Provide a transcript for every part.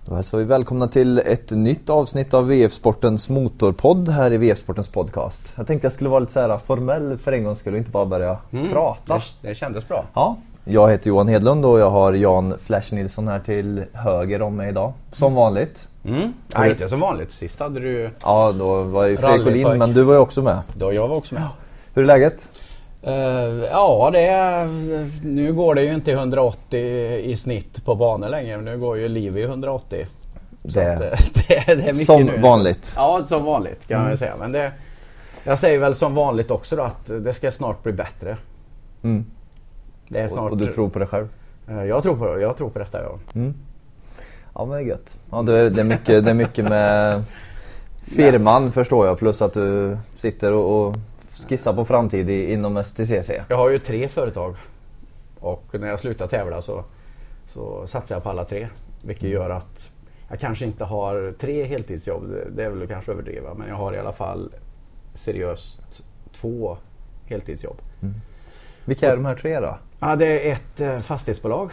Då hälsar vi välkomna till ett nytt avsnitt av VF Sportens motorpodd här i VF Sportens podcast. Jag tänkte jag skulle vara lite så här formell för en gång skulle inte bara börja prata. Det kändes bra. Ja, jag heter Johan Hedlund och jag har Jan Flash Nilsson här till höger om mig idag. Som vanligt. Nej, inte som vanligt. Sist hade du... Ja, då var ju Fredrik Olin, men du var ju också med. Då jag var också med. Hur är läget? Ja, nu går det ju inte 180 i snitt på banor längre. Nu går ju liv i 180. Det är mycket som nu. Vanligt. Ja, som vanligt kan man säga. Men jag säger väl som vanligt också då, att det ska snart bli bättre. Det är snart... Och du tror på det själv? Jag tror på detta, ja. Ja, men det är gött. Ja, det är mycket med firman förstår jag. Plus att du sitter och skissar på framtid inom STCC. Jag har ju 3 företag. Och när jag slutar tävla så satsar jag på alla 3. Vilket gör att jag kanske inte har 3 heltidsjobb. Det är väl kanske överdriva. Men jag har i alla fall seriöst 2 heltidsjobb. Vilka är de här 3 då? Ja, det är ett fastighetsbolag.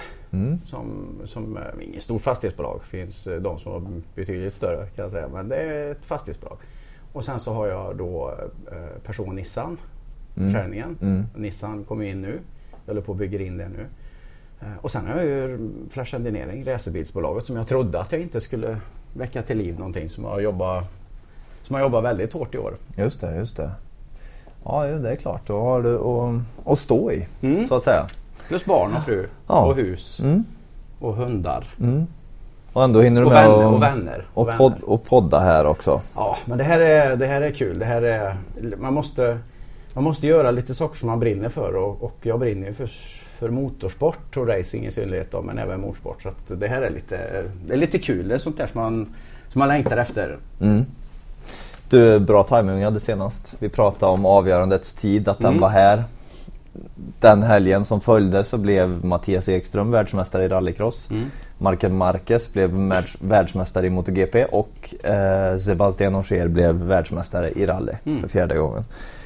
Som inget stort fastighetsbolag. Det finns de som har betydligt större kan jag säga. Men det är ett fastighetsbolag. Och sen så har jag då person Nissan. Försäljningen. Nissan kommer in nu. Jag håller på att bygga in det nu. Och sen har jag ju Flash Engineering, racerbilsbolaget, som jag trodde att jag inte skulle väcka till liv någonting som har jobbat väldigt hårt i år. Just det. Ja, det är klart. Då har du att stå i, så att säga. Plus barn och fru och hus och hundar. Och ändå hinner du med och vänner. Och podda här också. Ja, men det här är kul. Det här är, man måste göra lite saker som man brinner för. Och jag brinner ju för motorsport och racing i synnerhet då, men även motorsport. Så att det här är lite kul. Det är sånt där som man längtar efter. Du, bra timing hade senast. Vi pratade om avgörandets tid, att den var här. Den helgen som följde så blev Mattias Ekström världsmästare i rallycross. Marc Marquez blev världsmästare i MotoGP och Sebastian Ogier blev världsmästare i rally för 4:e gången.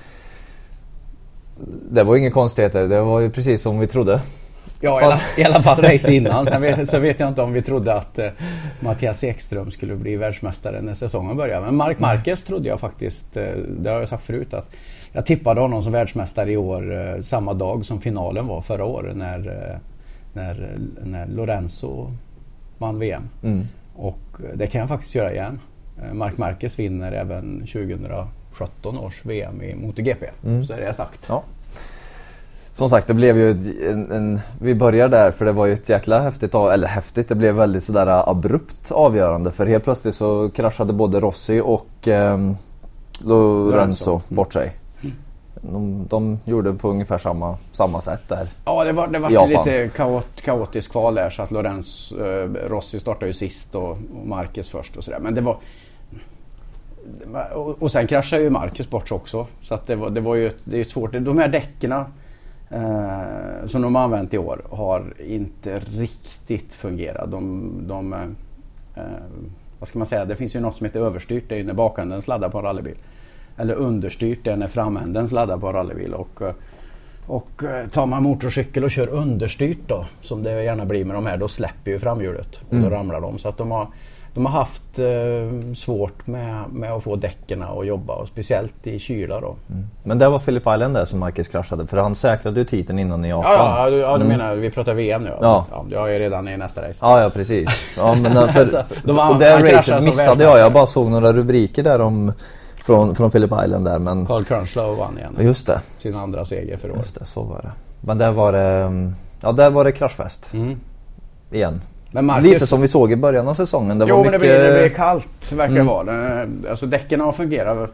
Det var inga konstigheter, det var ju precis som vi trodde. Ja, i alla fall race innan. Sen vet jag inte om vi trodde att Mattias Ekström skulle bli världsmästare när säsongen började. Men Marc Marquez trodde jag faktiskt, det har jag sagt förut, att jag tippade honom som världsmästare i år samma dag som finalen var förra året när Lorenzo vann VM. Och det kan jag faktiskt göra igen. Marc Marquez vinner även 2017 års VM i MotoGP. Så är det sagt. Ja. Som sagt, det blev ju vi börjar där för det var ju ett jäkla häftigt, det blev väldigt sådär abrupt avgörande för helt plötsligt så kraschade både Rossi och Lorenzo bort sig. De gjorde på ungefär samma sätt där. Ja, det var lite kaotiskt kval där så att Rossi startade ju sist och Marquez först och sådär. Men det var och sen kraschade ju Marquez bort också så att det är svårt. De här däckerna som de har använt i år har inte riktigt fungerat. Vad ska man säga? Det finns ju något som heter överstyrt, det är när bakänden sladdar på en rallybil. Eller understyrt, det är när framänden sladdar på en rallybil. Och tar man motorcykel och kör understyrt då, som det gärna blir med de här, då släpper ju framhjulet och då ramlar de. Så att de har haft svårt med att få däcken att jobba, och speciellt i kyla då. Men det var Phillip Island där som Marquez kraschade, för han säkrade ju titeln innan i Japan. Ja, du menar, vi pratar VM nu. Ja. Jag är redan i nästa race. Ja, precis. Ja, men och det racet missade jag bara såg några rubriker där från Phillip Island där, men Carl Crunchlow vann igen. Just det. Sin andra seger för år. Just det, så var det. Men där var det kraschfest. Igen. Men Marcus, lite som vi såg i början av säsongen. Men det blir kallt verkar vara. Alltså däcken har fungerat.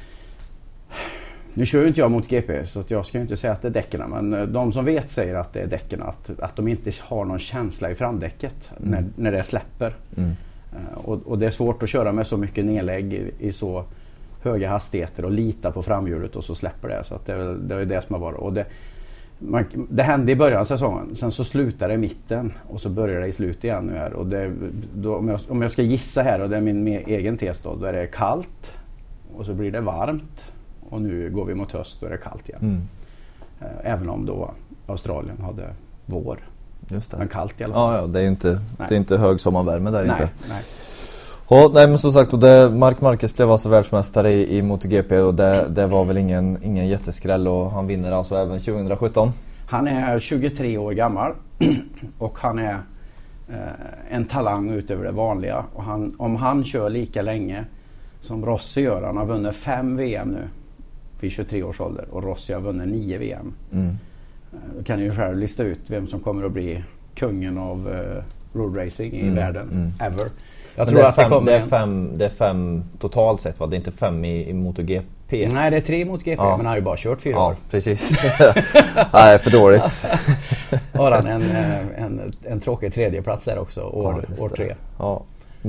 Nu kör ju inte jag mot GP så att jag ska ju inte säga att det är däcken, men de som vet säger att det är däcken, att de inte har någon känsla i framdäcket när det släpper. Och det är svårt att köra med så mycket nedlägg i så höga hastigheter och lita på framhjulet och så släpper det. Så att det är det som har varit. Och det hände i början av säsongen, sen så slutar det i mitten och så börjar det i slut igen nu här. Och om jag ska gissa här, och det är min egen tes då är det kallt och så blir det varmt och nu går vi mot höst och är det kallt igen. Även om då Australien hade vår. Just det. Men kallt i alla fall. Ja, det är inte hög sommarvärme där. Nej. Nej, men som sagt, och Marc Marquez blev alltså världsmästare i MotoGP och det var väl ingen jätteskräll, och han vinner alltså även 2017. Han är 23 år gammal och han är en talang utöver det vanliga. Och om han kör lika länge som Rossi gör, han har vunnit 5 VM nu vid 23 års ålder, och Rossi har vunnit 9 VM. Då kan ju själv lista ut vem som kommer att bli kungen av road racing i världen ever. Jag tror att det är 5 totalt sett, va? Det är inte 5 i MotoGP. Nej, det är 3 i MotoGP, men han har ju bara kört 4 år. Ja, precis. Nej, för dåligt. Har han en tråkig tredjeplats där också, år 3. Ja.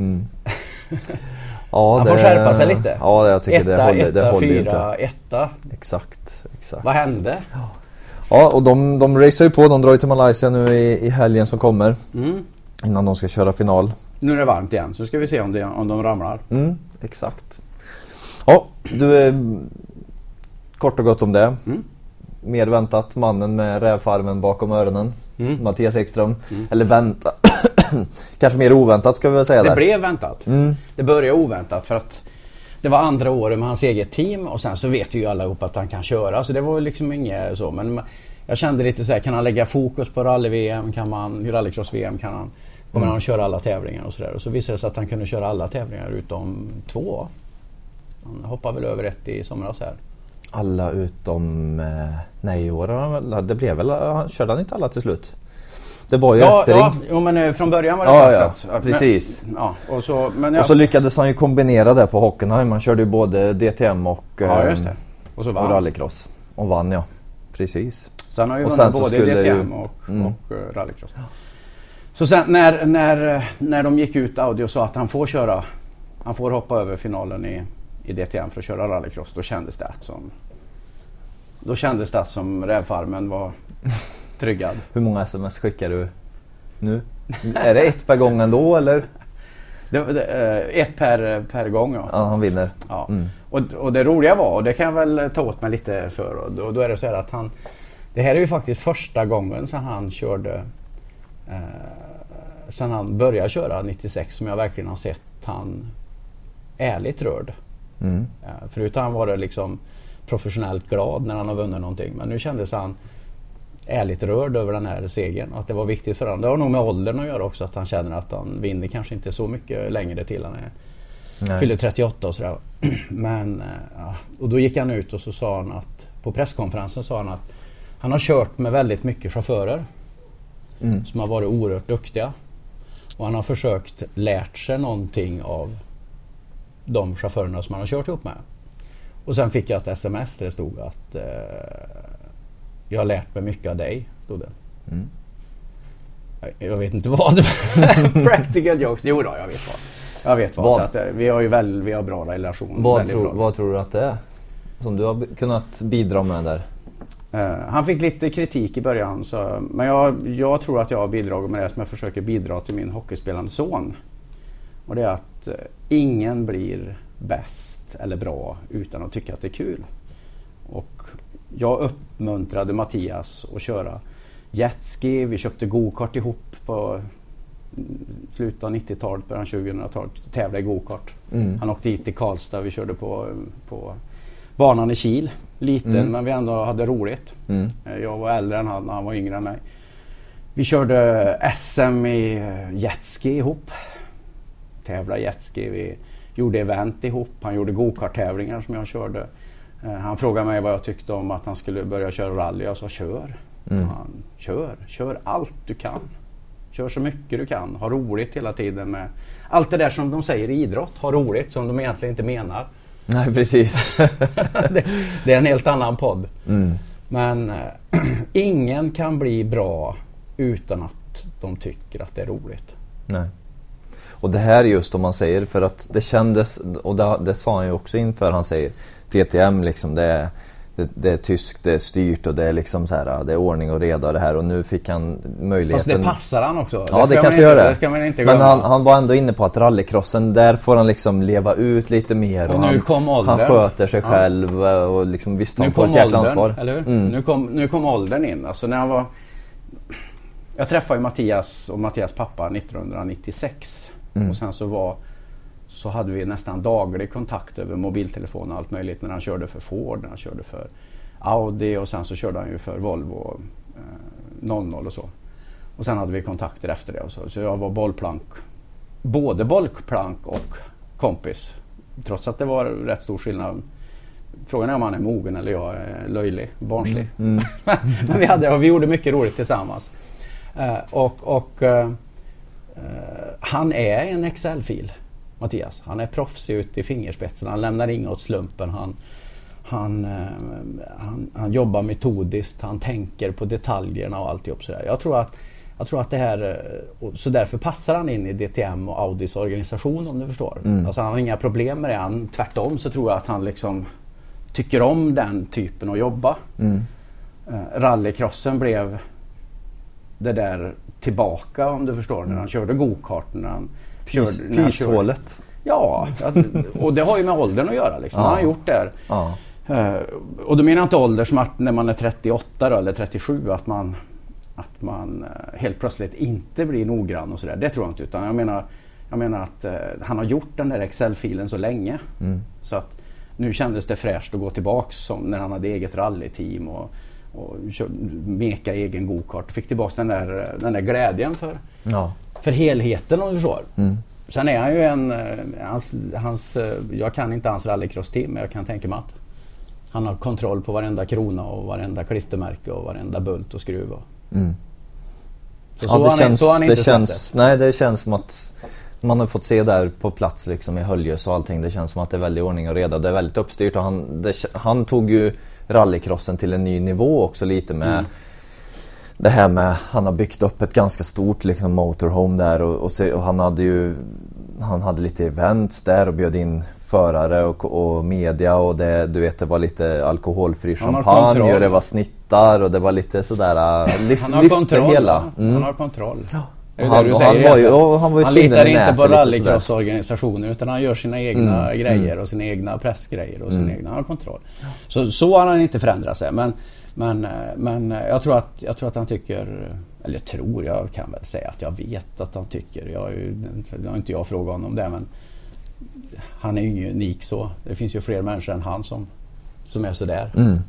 Han får skärpa sig lite. Ja, jag tycker det håller 4, inte. 1. Exakt. Vad hände? Ja, och de racear ju på. De drar ju till Malaysia nu i helgen som kommer. Innan de ska köra final. Nu är det varmt igen, så ska vi se om de ramlar. Exakt. Ja, du är kort och gott om det. Mer väntat, mannen med rävfarmen bakom öronen. Mattias Ekström. Eller väntat. Kanske mer oväntat ska vi väl säga. Det blev väntat. Det började oväntat för att det var andra året med hans eget team, och sen så vet vi ju alla ihop att han kan köra, så det var liksom inget så, men jag kände lite så här, kan han lägga fokus på rally-VM, rallycross-VM kommer han köra alla tävlingar och sådär, och så visade det sig att han kunde köra alla tävlingar utom 2. Han hoppade väl över 1 i somras här. Alla utom nej, i år det blev väl, körde han inte alla till slut? Det var ju ja, men från början var det ja, precis. Och så lyckades han ju kombinera det på Hockenheim. Man körde ju både DTM och och så vann. Och rallycross. Och vann, ja. Precis. Så han har ju vunnit både DTM och rallycross. Så sen när de gick ut Audi och sa att han får hoppa över finalen i DTM för att köra rallycross, då kändes det som rävfarmen var tryggad. Hur många sms skickar du nu? Är det 1 per gång ändå, eller? 1 per gång, ja. Ja, han vinner. Ja. Och det roliga var, och det kan jag väl ta åt mig lite för, och då är det så här att det här är ju faktiskt första gången sedan han körde sen han började köra 96 som jag verkligen har sett han ärligt rörd. Förut har han varit liksom professionellt glad när han har vunnit någonting, men nu kändes han ärligt rörd över den här segern, att det var viktigt för honom. Det har nog med åldern att göra också, att han känner att han vinner kanske inte så mycket längre till han fyller 38 och sådär. Men och då gick han ut och så sa han att på presskonferensen sa han att han har kört med väldigt mycket chaufförer som har varit oerhört duktiga, och han har försökt lärt sig någonting av de chaufförerna som han har kört ihop med. Och sen fick jag ett sms där det stod att jag har lärt mig mycket av dig, stod det. Jag vet inte vad. Practical jokes. Jo då, jag vet vad. Så att, vi har bra relation. Vad tror du att det är som du har kunnat bidra med där? Han fick lite kritik i början, men jag tror att jag har bidragit med det som jag försöker bidra till min hockeyspelande son. Och det är att ingen blir bäst eller bra utan att tycka att det är kul. Och jag uppmuntrade Mattias att köra jetski. Vi köpte go-kart ihop på slutet av 90-talet, början 2000-talet. Tävlade i go-kart. Han åkte hit till Karlstad. Vi körde på banan i Kil. Liten, men vi ändå hade roligt. Jag var äldre än han var yngre än mig. Vi körde SM i jetski ihop. Tävlade jetski. Vi gjorde event ihop. Han gjorde go-kart-tävlingar som jag körde. Han frågade mig vad jag tyckte om att han skulle börja köra rally. Jag sa kör. Kör allt du kan. Kör så mycket du kan. Ha roligt hela tiden med allt det där som de säger i idrott. Ha roligt som de egentligen inte menar. Nej, precis. det är en helt annan podd. Men ingen kan bli bra utan att de tycker att det är roligt. Nej. Och det här är just om man säger, för att det kändes, och det sa han ju också inför, han säger DTM liksom, det är tyskt, det är styrt och det är liksom så här, det är ordning och reda det här, och nu fick han möjligheten. Fast det passar han också. Ja, det kanske gör det. Det ska man inte glömma. Men han var ändå inne på att rallycrossen, där får han liksom leva ut lite mer, och nu kom åldern. Han sköter sig själv och liksom visst han får ett jäkla ansvar. Eller hur? Nu kom åldern in. Alltså när han var Jag träffade ju Mattias och Mattias pappa 1996. Och sen så hade vi nästan daglig kontakt över mobiltelefon och allt möjligt när han körde för Ford, när han körde för Audi och sen så körde han ju för Volvo 00 och så. Och sen hade vi kontakter efter det och så jag var både bollplank och kompis. Trots att det var rätt stor skillnad. Frågan är om han är mogen eller jag är löjlig, barnslig. Men vi gjorde mycket roligt tillsammans. Han är en Excel-fil, Mattias. Han är proffsig ut i fingerspetsen. Han lämnar inga åt slumpen. Han jobbar metodiskt. Han tänker på detaljerna och alltihop sådär. Jag tror att det här, så därför passar han in i DTM och Audis organisation, om du förstår. Alltså han har inga problem med det. Tvärtom så tror jag att han liksom tycker om den typen att jobba. Rallycrossen blev det där tillbaka, om du förstår, när han körde go-kart, när han körde. Ja, och det har ju med åldern att göra liksom. Han har gjort det. Och då menar jag inte ålder som att när man är 38 då, eller 37 att man helt plötsligt inte blir noggrann och sådär. Det tror jag inte, utan jag menar att han har gjort den där Excel-filen så länge. Så att nu kändes det fräscht att gå tillbaks som när han hade eget rallyteam och meka egen go-kart. Fick tillbaks den där glädjen för helheten, om du förstår. Sen är han ju jag kan inte hans rallycross-team, men jag kan tänka mig att han har kontroll på varenda krona och varenda klistermärke och varenda bult och skruv. Det känns som att man har fått se där på plats liksom i Höljes och allting. Det känns som att det är väldigt ordning och reda. Det är väldigt uppstyrt och han tog ju rallycrossen till en ny nivå också lite med det här med, han har byggt upp ett ganska stort liksom motorhome där och han hade lite events där och bjöd in förare och media och det, du vet, det var lite alkoholfri champagne och det var snittar och det var lite sådär han har kontroll. Han har kontroll. Han litar inte på rallycrossorganisationer, utan han gör sina egna grejer och sina egna pressgrejer och sina egna, han har kontroll. Så har han inte förändrat sig, men jag tror att han tycker, eller jag kan väl säga att jag vet att han tycker, jag har inte frågat honom det, men han är ju unik så. Det finns ju fler människor än han som är så där.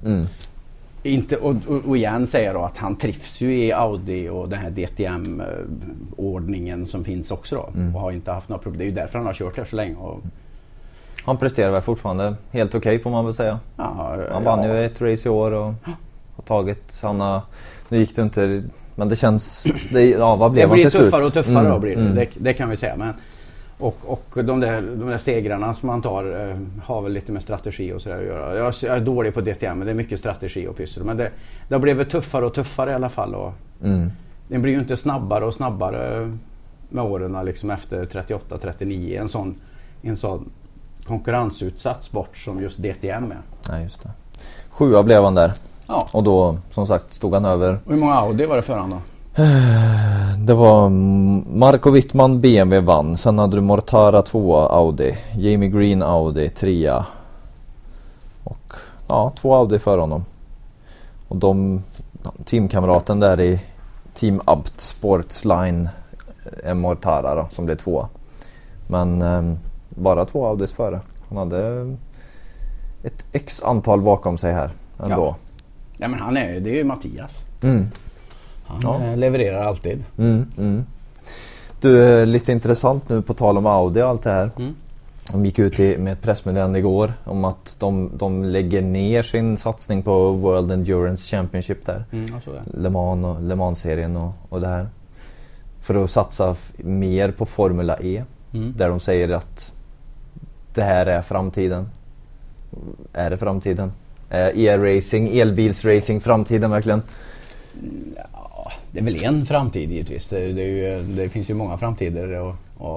Inte, och igen säger då att han trivs ju i Audi och den här DTM-ordningen som finns också då, och har inte haft några problem. Det är ju därför han har kört här så länge. Han presterar väl fortfarande helt okej, får man väl säga. Han vann ju ett race i år och har tagit, nu gick det inte, men det känns, vad blev han till slut? Det blir tuffare och tuffare då blir det. Det kan vi säga, men och de där segrarna som man tar har väl lite med strategi och sådär att göra. Jag är dålig på DTM, men det är mycket strategi och pyssel. Men det blev väl tuffare och tuffare i alla fall. Och den blir ju inte snabbare och snabbare med åren liksom efter 38-39. En sån konkurrensutsatt sport som just DTM är. Nej, just det. 7 blev han där. Ja. Och då, som sagt, stod han över. Och hur många Audi var det för han då? Det var Marco Wittmann BMW vann. Sen hade du Mortara 2 Audi, Jamie Green Audi 3 och 2 Audi för honom. Och teamkamraten där i Team Abt Sportsline är Mortara då, som blev 2. Men bara 2 Audis före. Han hade ett x antal bakom sig här ändå. Ja, men det är ju Mattias. Han levererar alltid. Du, lite intressant nu på tal om Audi och allt det här. De gick ut med ett pressmeddelande igår om att de lägger ner sin satsning på World Endurance Championship där. Le Mans-serien och det här. För att satsa mer på Formula E. Där de säger att det här är framtiden. Är det framtiden? E-racing, elbilsracing framtiden verkligen? Ja, det är väl en framtid givetvis. Det finns ju många framtider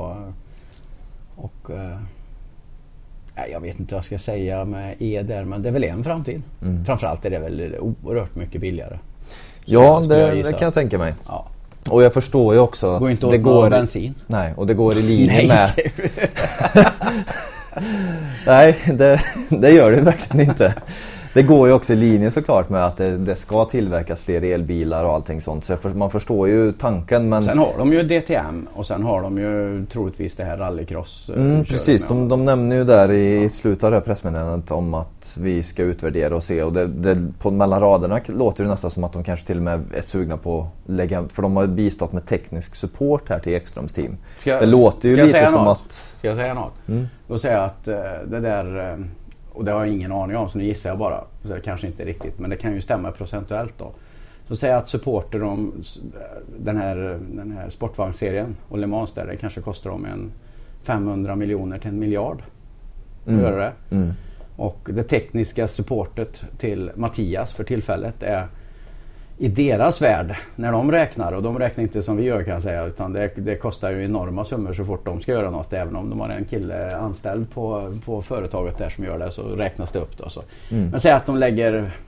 och jag vet inte vad jag ska säga med där, men det är väl en framtid. Framförallt är det väl oerhört mycket billigare. Ja, det kan jag tänka mig. Ja. Och jag förstår ju också att det går bensin. Nej, och det går i linje med. Nej, det gör det verkligen inte. Det går ju också i linje såklart med att det ska tillverkas fler elbilar och allting sånt. Så man förstår ju tanken. Men sen har de ju DTM och sen har de ju troligtvis det här rallycross. Precis, de nämner ju där i slutet av det här pressmeddelandet om att vi ska utvärdera och se. Och på mellan raderna låter det nästan som att de kanske till och med är sugna på att lägga, för de har bistått med teknisk support här till Ekströms team. Det låter ju lite som att... Ska jag säga något? Då säger jag att det där... Och det har jag ingen aning om, så nu gissar jag bara. Så det kanske inte riktigt, men det kan ju stämma procentuellt då. Så säger jag att supporter om den här sportvagnsserien och Le Mans där, det kanske kostar dem 500 miljoner till 1 miljard. Gör det. Och det tekniska supportet till Mattias för tillfället är i deras värld, när de räknar, och de räknar inte som vi gör kan jag säga, utan det kostar ju enorma summor så fort de ska göra något, även om de har en kille anställd på företaget där som gör det, så räknas det upp då. Så. Men säg att de lägger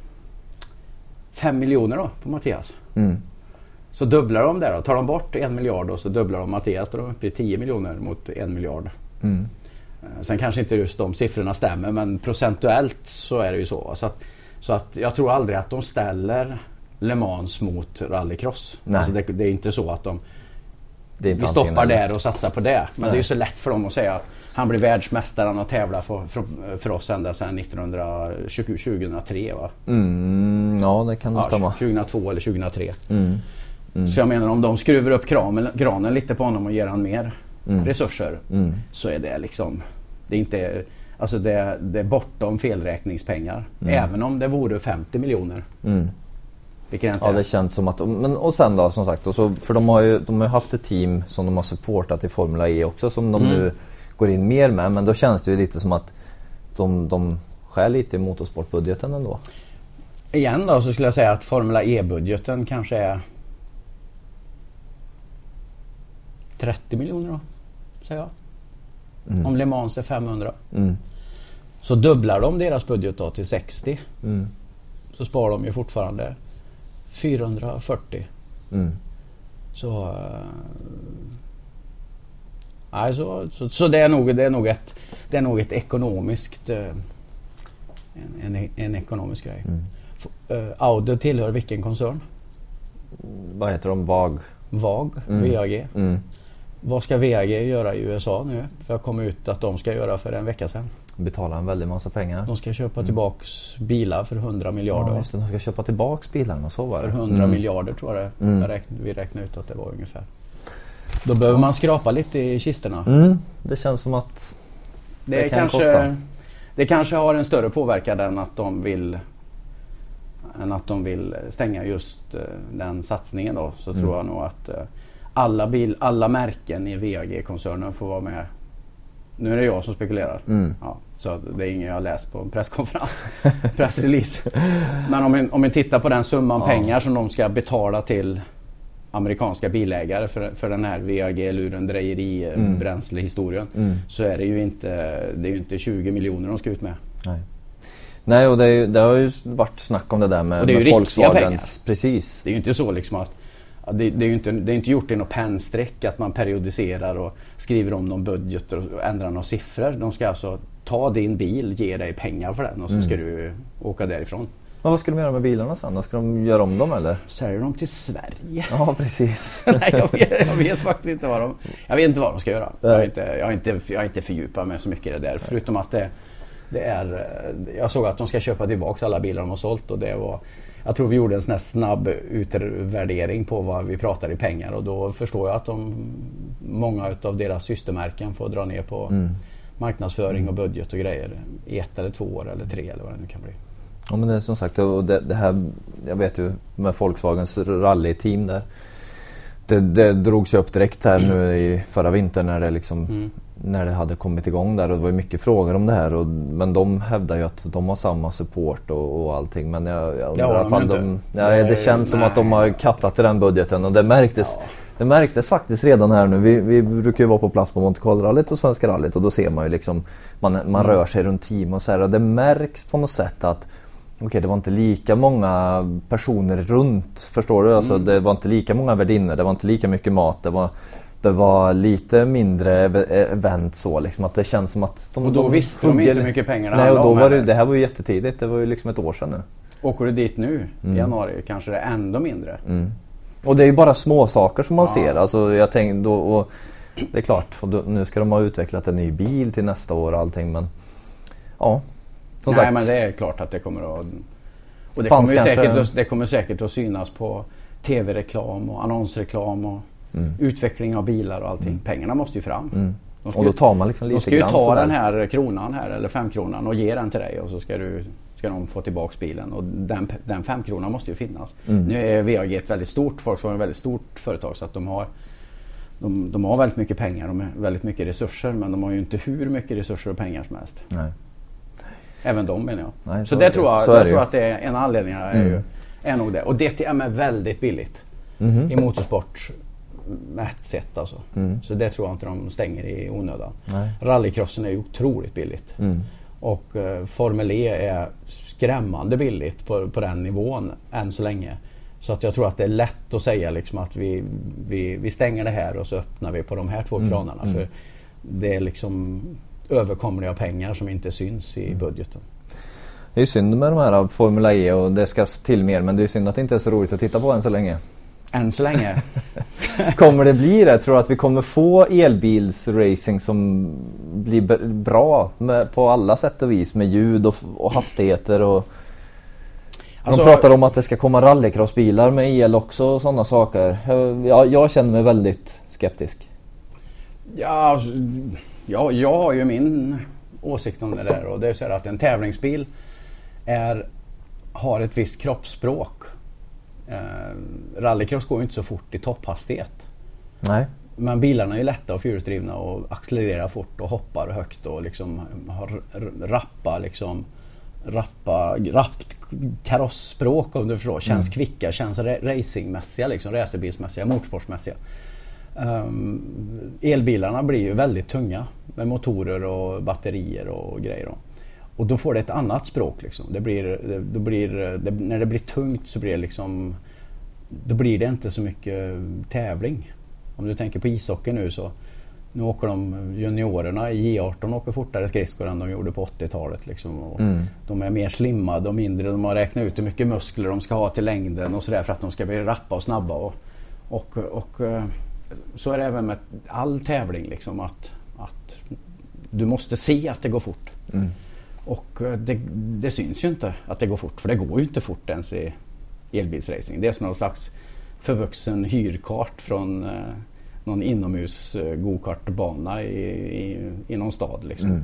5 miljoner då på Mattias. Så dubblar de där då, tar de bort 1 miljard och så dubblar de Mattias, då är de uppe i 10 miljoner mot 1 miljard. Sen kanske inte just de siffrorna stämmer, men procentuellt så är det ju så. Så att jag tror aldrig att de ställer Le Mans mot rallycross. Alltså det är inte så att vi stoppar där och satsar på det. Men det är ju så lätt för dem att säga att han blir världsmästare och tävlar för oss ända sedan 2003 va? Ja, det kan nog stämma. 2002 eller 2003. Så jag menar, om de skruvar upp granen lite på honom och ger han mer resurser, så är det liksom, det är inte, alltså det är bortom felräkningspengar. Även om det vore 50 miljoner. Ja, det känns som att, och sen då som sagt, för de har ju haft ett team som de har supportat i Formula E också, som de nu går in mer med, men då känns det ju lite som att de skär lite i motorsportbudgeten ändå. Igen då så skulle jag säga att Formula E-budgeten kanske är 30 miljoner då, säger jag. Om Le Mans är 500. Så dubblar de deras budget då till 60. Så sparar de ju fortfarande 440. Så det är nog ett ekonomiskt en ekonomisk grej. Audi tillhör vilken koncern? Vad heter de? VAG, VAG. Vad ska VAG göra i USA nu? Det har kommit ut att de ska göra för en vecka sedan. Betala en väldig massa pengar. De ska köpa tillbaks bilar för 100 miljarder. Ja, just det, de ska köpa tillbaks bilarna, så var det. För 100 miljarder tror jag det. Vi räknar ut att det var ungefär. Då behöver man skrapa lite i kisterna. Det känns som att det kan kosta. Det kanske har en större påverkan än att de vill stänga just den satsningen då. Så tror jag nog att alla märken i VAG-koncernen får vara med. Nu är det jag som spekulerar. Ja, så det är inget jag har läst på en presskonferens. Pressrelease. Men om vi tittar på den summan pengar som de ska betala till amerikanska bilägare för den här VAG-lurendrejeri-bränslehistorien, så är det ju inte 20 miljoner de ska ut med. Nej, och det har ju varit snack om det där med Volkswagens. Precis. Det är ju inte så liksom att det är inte gjort i något pennstreck att man periodiserar och skriver om någon budget och ändrar några siffror. De ska alltså ta din bil, ge dig pengar för den och så ska du åka därifrån. Men vad ska de göra med bilarna sen? Ska de göra om dem eller? Säljer de till Sverige? Ja, precis. Nej, jag vet faktiskt inte vad de ska göra. Jag har inte fördjupat mig så mycket i det där. Förutom att jag såg att de ska köpa tillbaka alla bilar de har sålt, och jag tror vi gjorde en sån här snabb utvärdering på vad vi pratar i pengar, och då förstår jag att många av deras systermärken får dra ner på marknadsföring och budget och grejer i 1 eller 2 år eller 3 eller vad det nu kan bli. Ja, men det är som sagt, och det här, jag vet ju med Volkswagens rallyteam där, det drogs upp direkt här nu i förra vintern när det liksom när det hade kommit igång där, och det var mycket frågor om det här, men de hävdar ju att de har samma support och allting, men jag undrar i alla fall det känns som att de har kattat i den budgeten, och det märktes faktiskt redan här nu. Vi brukar ju vara på plats på Monte Carlo-rallyt och Svenska rallyt, och då ser man ju liksom man rör sig runt team och så här, och det märks på något sätt att det var inte lika många personer runt, förstår du? Alltså, det var inte lika många värdinnor, det var inte lika mycket mat, det var lite mindre event så liksom, att det känns som att och då visste de inte hur mycket pengar det nej, och då om, var det här var ju jättetidigt, det var ju liksom ett år sedan nu. Åker du dit nu i januari kanske det är ändå mindre. Och det är ju bara små saker som man ser, alltså jag tänkte då, och det är klart, och då, nu ska de ha utvecklat en ny bil till nästa år och allting, men ja, som sagt. Men det är klart att det kommer att, och det kommer säkert att synas på tv-reklam och annonsreklam och utveckling av bilar och allting. Pengarna måste ju fram. Och då tar man liksom lite. De ska ju ta den här kronan här eller 5 kronan och ge den till dig och så ska de få tillbaka bilen och den 5 kronan måste ju finnas. Nu är VAG ett väldigt stort ett väldigt stort företag så att de har väldigt mycket pengar, de har väldigt mycket resurser, men de har ju inte hur mycket resurser och pengar som helst. Nej. Även de menar jag. Nej, så det tror jag tror att det är en anledning är nog det. Och DTM är väldigt billigt i motorsport mätt sett alltså. Så det tror jag inte de stänger i onödan. Rallycrossen är ju otroligt billigt. Och Formel E är skrämmande billigt på den nivån än så länge. Så att jag tror att det är lätt att säga liksom att vi stänger det här och så öppnar vi på de här 2 kranarna. För det är liksom överkomliga pengar som inte syns i budgeten. Det är synd med de här Formula E och det ska till mer, men det är synd att det inte är så roligt att titta på än så länge. Än så länge. Kommer det bli det? Tror du att vi kommer få elbilsracing som blir bra på alla sätt och vis med ljud och hastigheter och de pratar om att det ska komma rallycrossbilar med el också och sådana saker. Jag känner mig väldigt skeptisk. Ja, jag har ju min åsikt om det där och det är så här att en tävlingsbil har ett visst kroppsspråk. Rallycross går ju inte så fort i topphastighet. Nej. Men bilarna är ju lätta och fyrhjulsdrivna och accelererar fort och hoppar högt och liksom har rappt karossspråk om du förstår. Känns kvicka, känns racingmässiga, liksom racerbilsmässiga, motorsportsmässiga. Elbilarna blir ju väldigt tunga med motorer och batterier och grejer då. Och då får det ett annat språk liksom. När det blir tungt så blir det liksom, då blir det inte så mycket tävling. Om du tänker på ishockey nu så nu åker juniorerna i J18 åker fortare skridskor än de gjorde på 80-talet liksom. Och de är mer slimmade och mindre, de har räknat ut hur mycket muskler de ska ha till längden och sådär för att de ska bli rappa och snabba och så är det även med all tävling liksom att du måste se att det går fort. Och det syns ju inte att det går fort, för det går ju inte fort ens i elbilsracing. Det är som någon slags förvuxen hyrkart från någon inomhus go-kartbana i någon stad liksom.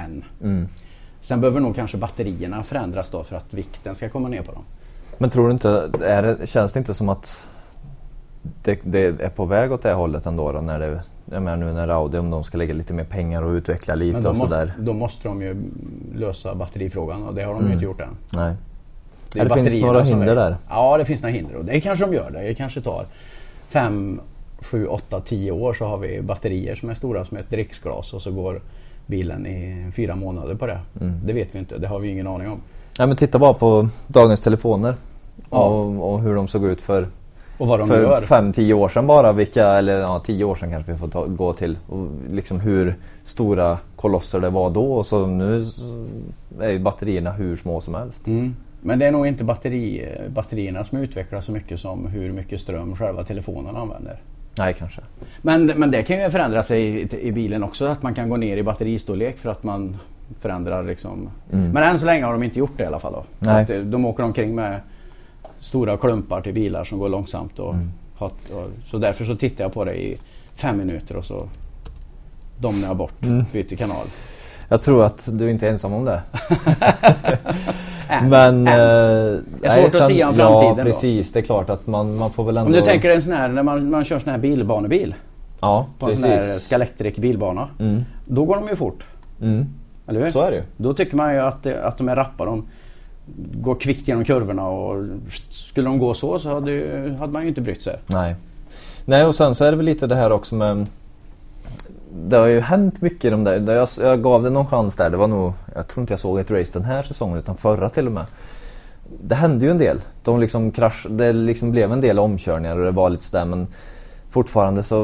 Sen behöver nog kanske batterierna förändras då för att vikten ska komma ner på dem. Men tror du inte, känns det inte som att det är på väg åt det hållet ändå då, när Audi, om de ska lägga lite mer pengar och utveckla lite och sådär. Då måste de ju lösa batterifrågan och det har de ju inte gjort än. Nej. Det finns några hinder där. Ja, det finns några hinder och det kanske de gör. Det kanske tar 5, 7, 8, 10 år så har vi batterier som är stora som ett dricksglas och så går bilen i 4 månader på det. Det vet vi inte, det har vi ingen aning om. Ja, men titta bara på dagens telefoner och hur de såg ut för 5-10 år sedan bara, 10 år sedan kanske vi får gå till, och liksom hur stora kolosser det var då, och så nu är ju batterierna hur små som helst. Men det är nog inte batterierna som utvecklas så mycket som hur mycket ström själva telefonen använder. Nej, kanske. Men det kan ju förändra sig i bilen också, att man kan gå ner i batteristorlek för att man förändrar liksom. Men än så länge har de inte gjort det i alla fall då. Nej. Att de åker omkring med stora klumpar till bilar som går långsamt så därför så tittar jag på det i 5 minuter och så domnar jag bort, byter kanal. Jag tror att du inte är ensam om det. Men det är svårt att se om framtiden. Ja, precis. Då. Det är klart att man får väl ändå. Om du tänker en sån här när man kör sån här bilbanebil. Ja, på precis. En sån här Scalextric bilbana. Då går de ju fort. Eller hur? Så är det ju. Då tycker man ju att de är rappa, de går kvickt genom kurvorna, och skulle de gå så hade man ju inte brytt sig. Nej, och sen så är det väl lite det här också med, det har ju hänt mycket i de där. Jag gav det någon chans där. Det var nog, jag tror inte jag såg ett race den här säsongen utan förra till och med. Det hände ju en del. Det liksom blev en del omkörningar och det var lite sådär, men fortfarande så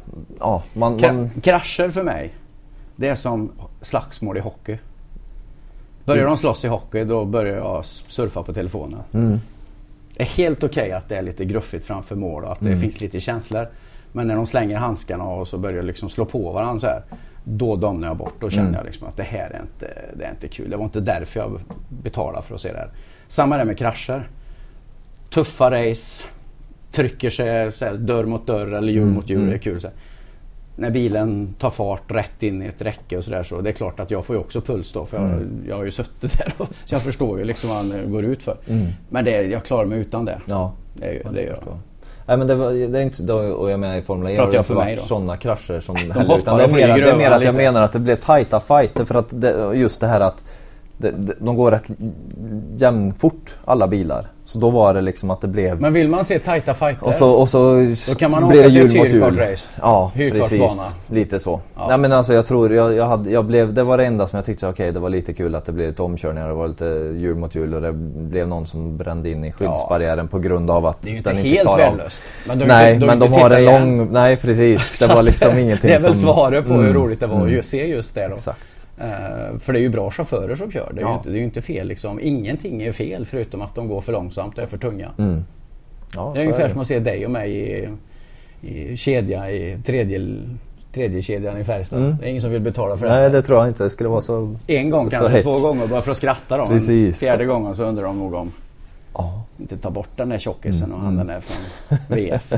ja, krascher för mig, det är som slagsmål i hockey. Börjar de slåss i hockey, då börjar jag surfa på telefonen. Det är helt okej att det är lite gruffigt framför mål och att det finns lite känslor. Men när de slänger handskarna och så börjar liksom slå på varandra så här, då domnar jag bort. Då känner jag liksom att det här är inte kul. Det var inte därför jag betalade för att se det här. Samma där med krascher. Tuffa race, trycker sig så här, dörr mot dörr eller hjul mot hjul, det är kul så här. När bilen tar fart rätt in i ett räcke och sådär, så det är klart att jag får ju också puls då, för jag har ju suttit där så jag förstår ju liksom vad han går ut för. Men jag klarar mig utan det. Ja, det gör jag. Nej, men det är inte då, och jag menar i Formel E har det inte varit sådana krascher som heller, utan det är mer att jag menar att det blev tajta fighter, för att just det här att de går rätt jämnfort alla bilar. Så då var det liksom att det blev... Men vill man se tajta fighter och så då kan man blir åka det hjul till mot hjul. Race. Ja, precis. Lite så. Ja. Nej, men alltså jag tror det var det enda som jag tyckte okej, det var lite kul att det blev lite omkörningar, det var lite hjul mot hjul och det blev någon som brände in i skyddsbarriären på grund av att den inte klarade. Det är ju inte helt värdelöst. Men de har en lång... Nej, precis. Det var liksom ingenting. Det är väl svaret på hur roligt det var att se just det då. Exakt. För det är ju bra chaufförer som kör. Det är ju inte fel liksom. Ingenting är fel förutom att de går för långsamt och är för tunga. Ja, det är ungefär som att se dig och mig i kedja i tredje kedjan i Färjestad. Det är ingen som vill betala för det. Nej, det tror jag inte. Det skulle vara så en gång kanske, 2 gånger bara för att skratta då. Precis. 4:e gången så undrar de nog om inte ta bort den där tjockisen och han den är från VF.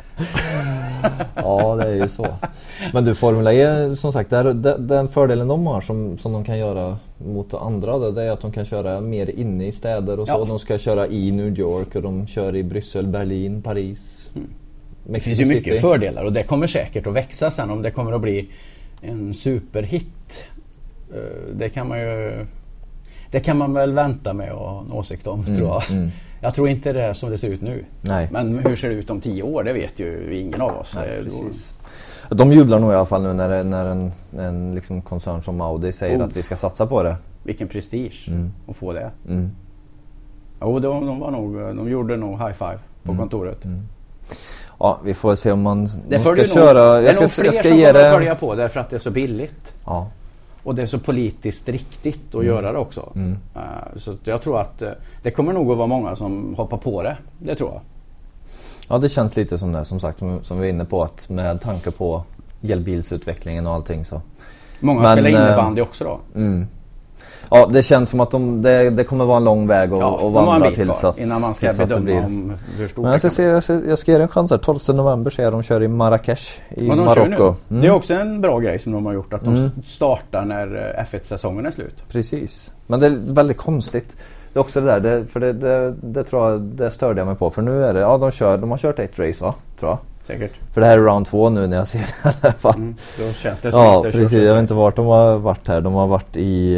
Ja, det är ju så. Men du, Formula E, som sagt, den fördelen de har som de kan göra mot andra, det är att de kan köra mer inne i städer och så. De ska köra i New York och de kör i Bryssel, Berlin, Paris. Det finns ju mycket fördelar och det kommer säkert att växa sen om det kommer att bli en superhit. Det kan man väl vänta med och ha en åsikt om, tror jag. Jag tror inte det är som det ser ut nu. Nej. Men hur ser det ut om 10 år? Det vet ju ingen av oss. Nej, precis. De jublar nog i alla fall nu när en liksom koncern som Audi säger att vi ska satsa på det. Vilken prestige att få det. Jo, de gjorde nog high five på kontoret. Ja, vi får se om man ska köra. Jag ska ge det följa på därför att det är så billigt. Ja. Och det är så politiskt riktigt att göra det också. Så jag tror att det kommer nog att vara många som hoppar på det. Det tror jag. Ja, det känns lite som det, som sagt, som vi är inne på, att med tanke på elbilsutvecklingen och allting så. Många spelar innebandy också då. Ja, det känns som att det kommer vara en lång väg att vandra tills att innan man ska bedöma om hur stort. Men jag ska ge en chans här. 12 november ser de kör i Marrakesh i Marocko. Det är också en bra grej som de har gjort, att de startar när F1-säsongen är slut. Precis. Men det är väldigt konstigt. Det är också det där, för det tror jag, det störde jag mig på. För nu är det, de har kört ett race, va? Tror jag. Säkert. För det här är round 2 nu när jag ser det i alla fall. Då känns det som att det precis. Jag vet inte vart de har varit här. De har varit i...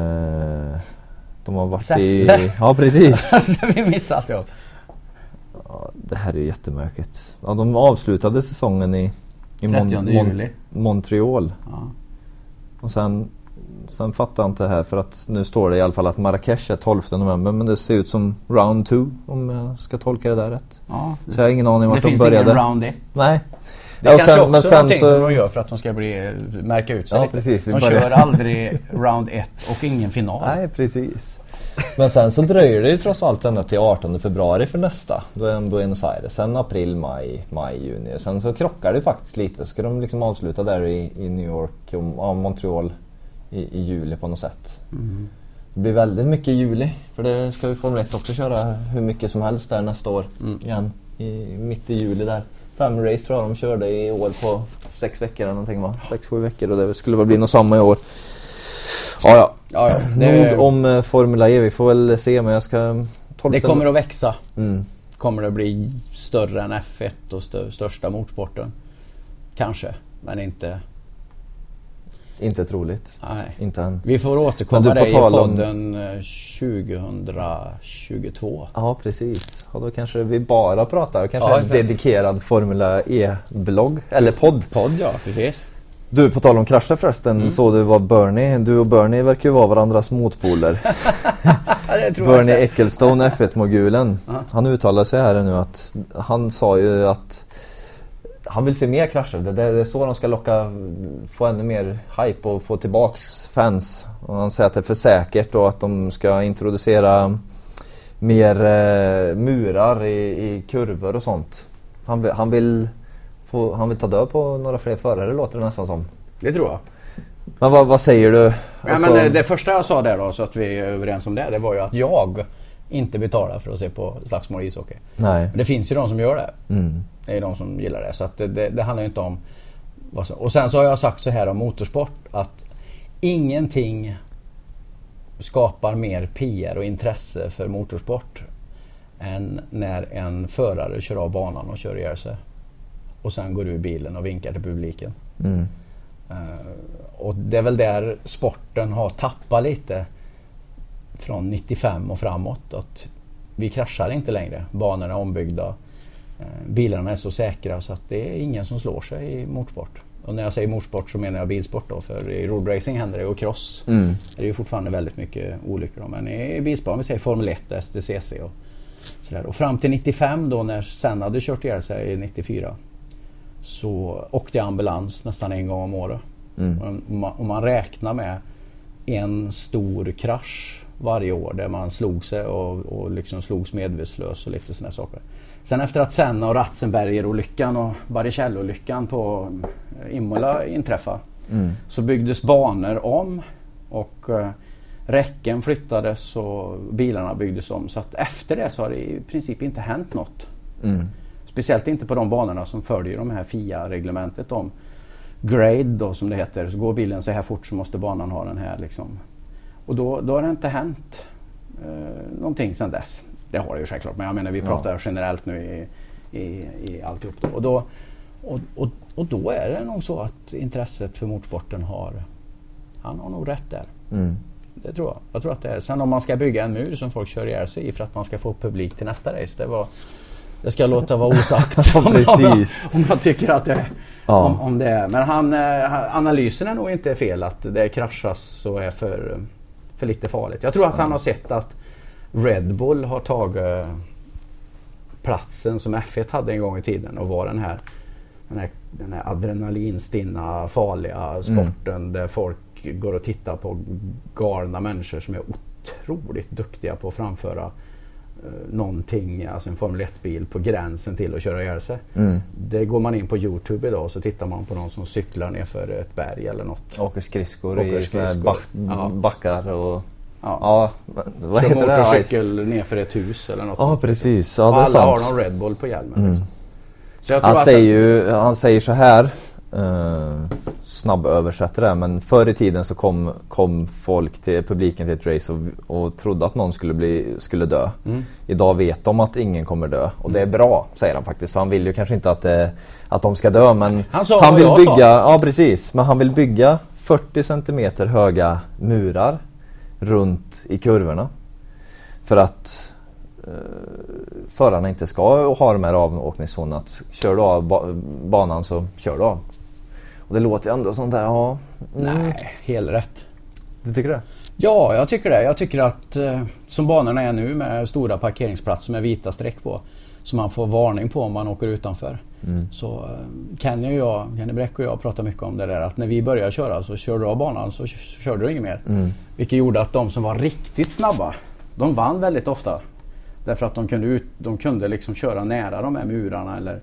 Ja, precis. Vi missade allt jobb. Ja, det här är ju jättemärkligt. Ja, de avslutade säsongen i Montreal. Ja. Och sen fattar jag inte det här, för att nu står det i alla fall att Marrakesh är 12 november, men det ser ut som round 2 om jag ska tolka det där rätt. Ja, så jag har ingen aning vart de började. Det finns ingen round 1. Nej. Det är kanske också någonting som de gör för att de ska märka ut sig. Ja, precis. De kör aldrig round 1 och ingen final. Nej, precis. Men sen så dröjer det ju trots allt ända till 18 februari för nästa. Då är Buenos Aires. Sen april, maj, juni. Sen så krockar det faktiskt lite. Ska de liksom avsluta där i New York och Montreal i juli på något sätt. Det blir väldigt mycket i juli. För det ska vi Formel 1 också köra hur mycket som helst där nästa år. Igen. Mitt i juli där. 5 race tror jag de körde i år på 6 veckor eller någonting, va? 6-7 veckor, och det skulle väl bli något samma i år. Ja. Nog om Formula E, vi får väl se, men jag ska... Det kommer att växa. Kommer att bli större än F1 och största motorsporten. Kanske, men inte... Inte troligt. Nej. Inte än. Vi får återkomma dig i podden 2022. Ja, precis. Och då kanske vi bara pratar. Kanske en dedikerad Formula E-blogg. Eller podd. Ja, precis. Du, på tal om krascher förresten, så du var Bernie. Du och Bernie verkar ju vara varandras motpoler. Bernie Ecclestone, F1-mogulen. Han uttalar sig här nu att han sa ju att han vill se mer krascher. Det är så de ska få ännu mer hype och få tillbaks fans. Och han säger att det är för säkert och att de ska introducera mer murar i kurvor och sånt. Han vill ta död på några fler förare, låter det nästan som. Det tror jag. Men vad säger du? Alltså... men det första jag sa där då, så att vi är överens om det var ju att jag inte betalar för att se på slagsmål ishockey. Nej. Det finns ju de som gör det. Det är de som gillar det. Så att det handlar ju inte om... Och sen så har jag sagt så här om motorsport, att ingenting skapar mer PR och intresse för motorsport än när en förare kör av banan och kör ihjäl sig. Och sen går ur bilen och vinkar till publiken. Och det är väl där sporten har tappat lite från 95 och framåt, att vi kraschar inte längre, banorna är ombyggda, bilarna är så säkra så att det är ingen som slår sig i motorsport. Och när jag säger motorsport så menar jag bilsport då, för i roadracing händer det och cross är det ju fortfarande väldigt mycket olyckor, men i bilsport, vi säger Formel 1 och STCC och sådär. Och fram till 95 då, när Senna hade kört ihjäl sig i 94, så åkte jag ambulans nästan en gång om året. Om man räknar med en stor krasch varje år där man slog sig och liksom slogs medvetslös och lite sådana saker. Sen efter att Senna och Ratzenberger-olyckan och Barrichello-olyckan på Imola inträffade, så byggdes banor om och räcken flyttades och bilarna byggdes om. Så att efter det så har det i princip inte hänt något. Speciellt inte på de banorna som följer de här FIA-reglementet om grade då, som det heter. Så går bilen så här fort så måste banan ha den här liksom. Och då har det inte hänt någonting sedan dess. Det har det ju självklart, men jag menar vi pratar generellt nu i alltihop då. Och då är det nog så att intresset för motorsporten han har nog rätt där. Det tror jag. Jag tror att det är. Sen om man ska bygga en mur som folk kör ihjäl sig i för att man ska få publik till nästa race, det ska låta vara osagt. Precis. Om jag tycker att det om det är. Men analysen är nog inte fel, att det kraschas och är för lite farligt. Jag tror att han har sett att Red Bull har tagit platsen som F1 hade en gång i tiden och var den här adrenalinstinna farliga sporten där folk går och tittar på galna människor som är otroligt duktiga på att framföra någonting, alltså en Formel 1-bil på gränsen till att köra ihjäl sig. Det går man in på YouTube idag, så tittar man på någon som cyklar ner för ett berg eller något. Åker skridskor i backar och vad heter det? Motorcykel ner för ett hus eller något. Ja, precis. Ja, det är alla sant. har någon Red Bull på hjälmen. Liksom. Så han säger så här, snabb översätter det, men förr i tiden så kom folk till publiken till ett race och trodde att någon skulle dö. Idag vet de att ingen kommer dö, och det är bra, säger han faktiskt. Så han vill ju kanske inte att de ska dö, men han vill bygga, precis, men han vill bygga 40 centimeter höga murar runt i kurvorna för att förarna inte ska ha de här avåkningszonerna, att kör du av banan så kör du av. Och det låter ju ändå sånt där, Nej, helt rätt. Du tycker det? Ja, jag tycker det. Jag tycker att som banorna är nu med stora parkeringsplatser med vita streck på, så man får varning på om man åker utanför. Så Kenny Bräck och jag pratar mycket om det där, att när vi började köra så körde du av banan så körde du inget mer. Vilket gjorde att de som var riktigt snabba, de vann väldigt ofta. Därför att de kunde liksom köra nära de här murarna eller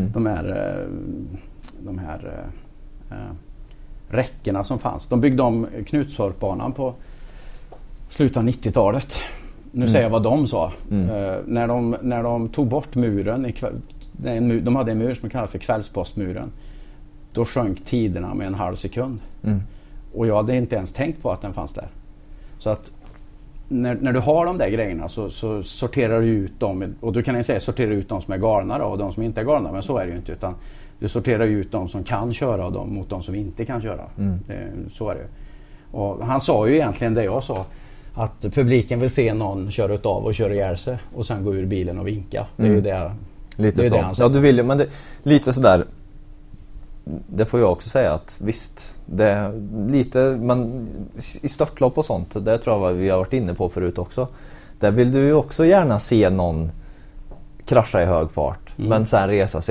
de här räckena som fanns. De byggde om Knutstorpbanan på slutet av 90-talet. Nu säger jag vad de sa. När de tog bort muren, de hade en mur som kallades för kvällspostmuren. Då sjönk tiderna med 1/2 sekund. Och jag hade inte ens tänkt på att den fanns där. Så att när du har de där grejerna så sorterar du ut dem, och du kan ju säga sortera ut de som är galna och de som inte är galna, men så är det ju inte, utan du sorterar ut de som kan köra och mot de som inte kan köra. Så är det ju. Och han sa ju egentligen det jag sa, att publiken vill se någon köra utav och köra ihjäl sig och sen gå ur bilen och vinka. Det är ju det. Lite så. Ja, du vill ju, men lite sådär. Det får jag också säga att visst, det är lite, men i störtlopp och sånt, det tror jag vi har varit inne på förut också. Där vill du ju också gärna se någon krascha i hög fart, men sen resa sig upp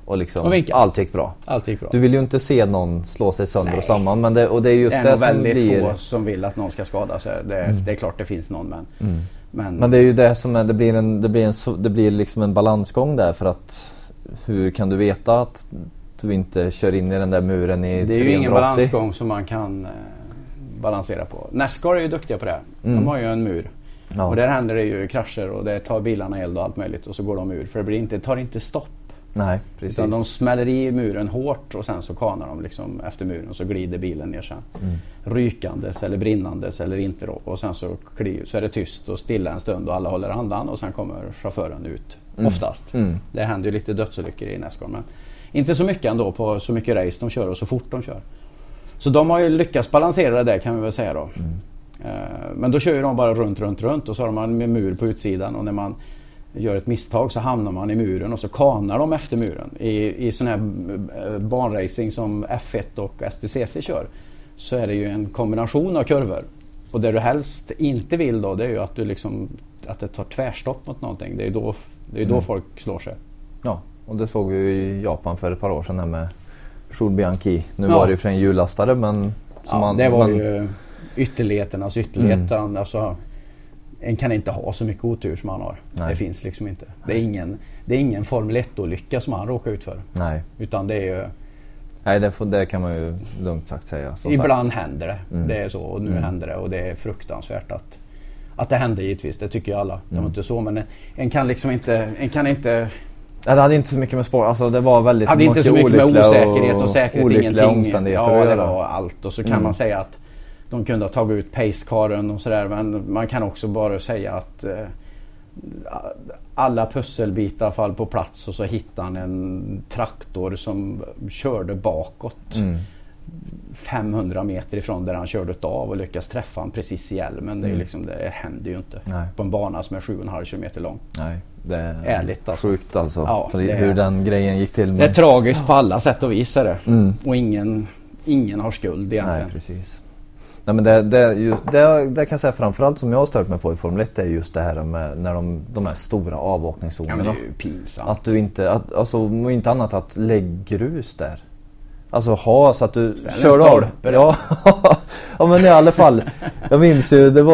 och liksom allt gick bra. Du vill ju inte se någon slå sig sönder och samman, men det är just det som blir... Det är väldigt få som vill att någon ska skada sig. Det är klart det finns någon, men det är ju det som är, det blir liksom en balansgång där, för att hur kan du veta att du inte kör in i den där muren i 380? Det är ju ingen balansgång som man kan balansera på. NASCAR är ju duktiga på det. De har ju en mur. Ja. Och där händer det ju krascher och det tar bilarna eld och allt möjligt och så går de ur. För det tar inte stopp. Nej, precis. Utan de smäller i muren hårt och sen så kanar de liksom efter muren och så glider bilen ner sen. Rykandes eller brinnandes eller inte då. Och sen så är det tyst och stilla en stund och alla håller andan och sen kommer chauffören ut. Oftast. Det händer ju lite dödsolyckor i NASCAR, men inte så mycket ändå på så mycket race de kör och så fort de kör. Så de har ju lyckats balansera det, kan vi väl säga då. Men då kör ju de bara runt och så har man en mur på utsidan och när man gör ett misstag så hamnar man i muren och så kanar de efter muren. I sån här banracing som F1 och STCC kör så är det ju en kombination av kurvor. Och det du helst inte vill då, det är ju att du liksom, att det tar tvärstopp mot någonting. Det är då folk slår sig. Ja, och det såg vi i Japan för ett par år sedan här med Jules Bianchi. Nu var det ju för en hjullastare, men... det var ju ytterligheternas ytterlighet. Alltså, en kan inte ha så mycket otur som han har. Nej. Det finns liksom inte. Det är ingen Formel 1-olycka som han råkar ut för. Nej. Utan det är ju... Nej, det kan man ju lugnt sagt säga. Ibland händer det. Det är så, och nu händer det. Och det är fruktansvärt att det händer givetvis. Det tycker ju alla. Det var inte så, men en kan liksom inte... Det hade inte så mycket med spår. Alltså det var väldigt mycket inte så mycket med osäkerhet och säkerhet, ingenting. Omständigheter. Ja, det var allt. Och så kan man säga att de kunde ha tagit ut pacekaren och sådär. Men man kan också bara säga att alla pusselbitar fall på plats och så hittade han en traktor som körde bakåt 500 meter ifrån där han körde av och lyckas träffa han precis i hjälmen. Det är liksom, det händer ju inte. Nej. På en bana som är 7,5 kilometer lång. Nej, det är ärligt alltså. Sjukt alltså. Ja, hur den grejen gick till. Det är tragiskt på alla sätt och vis är det. Och ingen har skuld egentligen. Nej, precis. Nej, men det kan jag säga framförallt som jag har stört mig på i Formel 1 är just det här med när de här stora avåkningszonerna. Ja, det är ju pinsamt. Att du inte, alltså inte annat att lägga grus där. Alltså så att du kör av. Ja. Ja, men i alla fall. Jag minns ju, det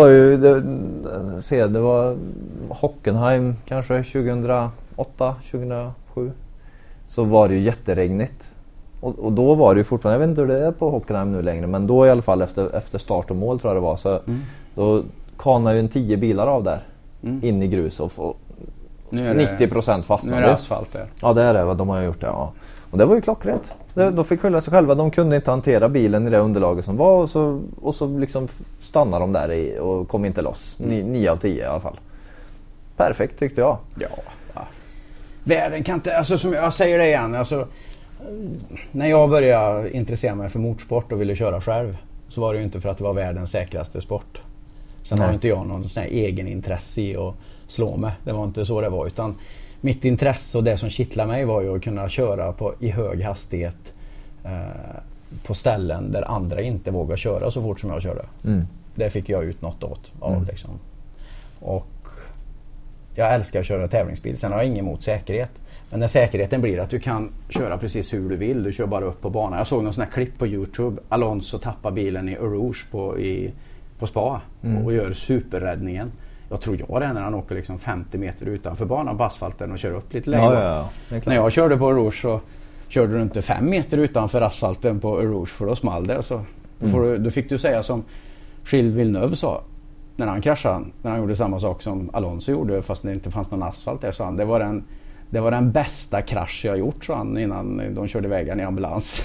var Hockenheim kanske 2008, 2007. Så var det ju jätteregnigt. Och då var det ju fortfarande, jag vet inte hur det är på Hockenheim nu längre, men då i alla fall efter start och mål tror jag det var, så då kanar ju en 10 bilar av där in i grus och 90% fastnade. Nu är det asfalt där. Ja, det är det, de har gjort det, ja. Och det var ju klockrent. De fick skylla sig själva, de kunde inte hantera bilen i det underlaget som var och så liksom stannade de där och kom inte loss. 9 av 10 i alla fall. Perfekt tyckte jag. Ja. Världen kan inte, alltså som jag säger det igen, alltså när jag började intressera mig för motorsport och ville köra själv så var det ju inte för att det var världens säkraste sport. Sen har inte jag någon sån här egen intresse i att slå mig. Det var inte så det var, utan mitt intresse och det som kittlade mig var ju att kunna köra i hög hastighet på ställen där andra inte vågar köra så fort som jag körde. Det fick jag ut något åt av liksom. Och jag älskar att köra tävlingsbil. Sen har jag ingen emot säkerhet. Men när säkerheten blir att du kan köra precis hur du vill. Du kör bara upp på banan. Jag såg någon sån här klipp på YouTube. Alonso tappar bilen i Eau Rouge på Spa och gör superräddningen. Jag tror jag det när han åker liksom 50 meter utanför banan på asfalten och kör upp lite längre. Ja, när jag körde på Eau Rouge så körde du inte 5 meter utanför asfalten på Eau Rouge för då small det. Så då fick du säga som Gilles Villeneuve sa när han kraschade. När han gjorde samma sak som Alonso gjorde fast det inte fanns någon asfalt där, sa han. Det var den bästa krasch jag gjort, sa han, innan de körde vägen i ambulans.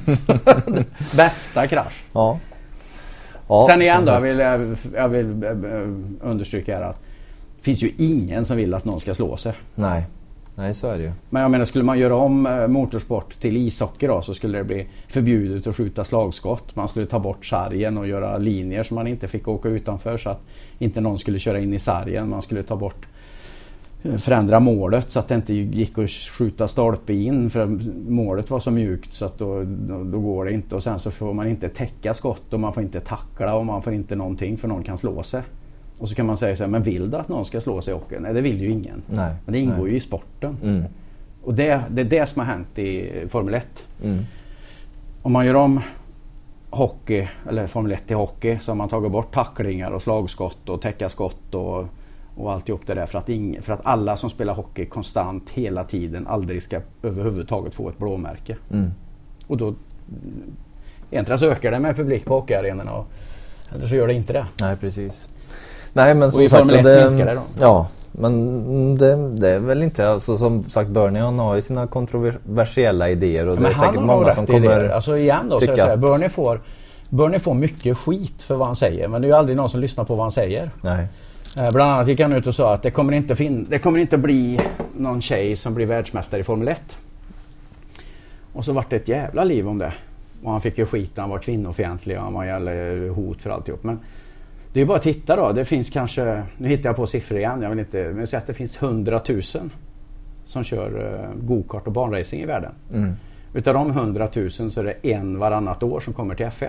Bästa krasch. Ja. Sen igen då, jag vill understryka här att det finns ju ingen som vill att någon ska slå sig. Nej, så är det ju. Men jag menar, skulle man göra om motorsport till ishockey då, så skulle det bli förbjudet att skjuta slagskott. Man skulle ta bort sargen och göra linjer som man inte fick åka utanför så att inte någon skulle köra in i sargen. Man skulle förändra målet så att det inte gick att skjuta stolpe in, för målet var så mjukt så att då går det inte, och sen så får man inte täcka skott och man får inte tackla och man får inte någonting för någon kan slå sig. Och så kan man säga så här, men vill du att någon ska slå sig i hockey? Nej, det vill ju ingen. Nej, men det ingår ju i sporten. Och det är det som har hänt i Formel 1. Om man gör om hockey, eller Formel 1 till hockey, så har man tagit bort tacklingar och slagskott och täckaskott och alltihop det där för att alla som spelar hockey konstant hela tiden aldrig ska överhuvudtaget få ett blåmärke. Och då egentligen så ökar det med publik på hockeyarenorna, eller så gör det inte det. Nej, precis. Nej, men och som i sagt, Formel 1 minskar det då. Ja, men det är väl inte, alltså, som sagt, Bernie, han har ju sina kontroversiella idéer och det är säkert många som kommer alltså igen då, tycka att Bernie får mycket skit för vad han säger, men det är ju aldrig någon som lyssnar på vad han säger. Nej. Bland annat gick han ut och sa att det kommer inte bli någon tjej som blir världsmästare i Formel 1. Och så vart det ett jävla liv om det. Och han fick ju skit, han var kvinnofientlig och han var jävla hot för alltihop. Men det är bara att titta då, det finns kanske, nu hittar jag på siffror igen, jag vill inte, men säg att det finns 100 000 som kör go-kart och banracing i världen. Utav de 100 000 så är det en varannat år som kommer till F1.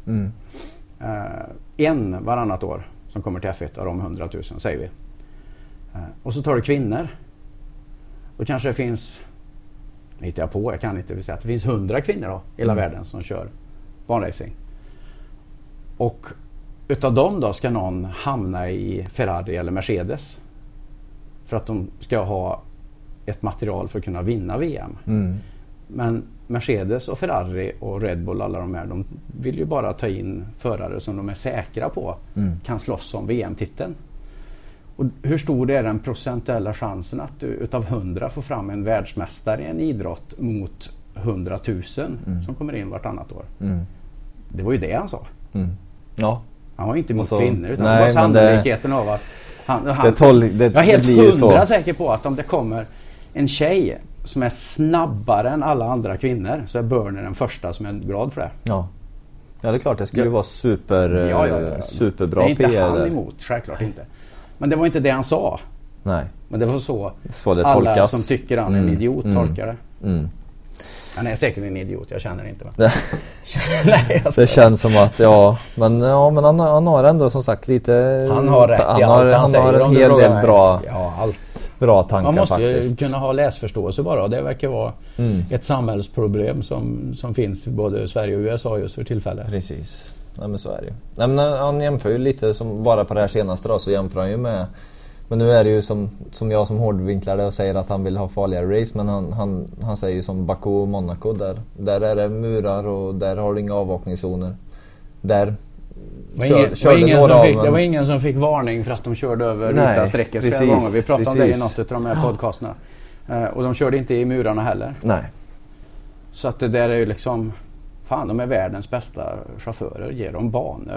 En varannat år som kommer till F1 av de 100 000 säger vi. Och så tar du kvinnor. Då kanske det finns, hittar jag på, jag kan inte säga att det finns 100 kvinnor då, i hela världen som kör banracing. Och utav dem då ska någon hamna i Ferrari eller Mercedes för att de ska ha ett material för att kunna vinna VM. Men Mercedes och Ferrari och Red Bull, alla de här, de vill ju bara ta in förare som de är säkra på kan slåss om VM-titeln. Och hur stor är den procentuella chansen att du utav 100 får fram en världsmästare i en idrott mot 100 000 som kommer in vartannat år? Det var ju det han sa. Ja. Han var inte emot kvinnor, utan nej, det var sannolikheten av att jag är helt 100 säker på att om det kommer en tjej som är snabbare än alla andra kvinnor så är Bernie den första som är glad för det. Ja, det är klart, det skulle ju vara superbra PR. Det är inte han där. emot, självklart inte. Men det var inte det han sa. Nej. Men det var så det alla tolkas. som tycker han är en idiot tolkar det. Han är säkert en idiot, jag känner inte. Nej, alltså. Det känns som att men han har ändå som sagt lite, han har rätt han har en hel del bra tankar. Man måste faktiskt kunna ha läsförståelse bara. Det verkar vara ett samhällsproblem som finns i både Sverige och USA just för tillfället. Precis. Nej, men så är det ju. Nej, men han jämför ju lite som bara på det här senaste då, så jämför han ju med, men nu är det ju som jag som hårdvinklare och säger att han vill ha farligare race, men han säger ju som Baku och Monaco, där är det murar och där har du inga avvakningszoner. Där det var ingen som fick varning för att de körde över vita strecket flera gånger. Vi pratade om det i något av de här podcasterna. Och de körde inte i murarna heller. Nej. Så att det där är ju liksom, fan, de är världens bästa chaufförer. Ger dem banor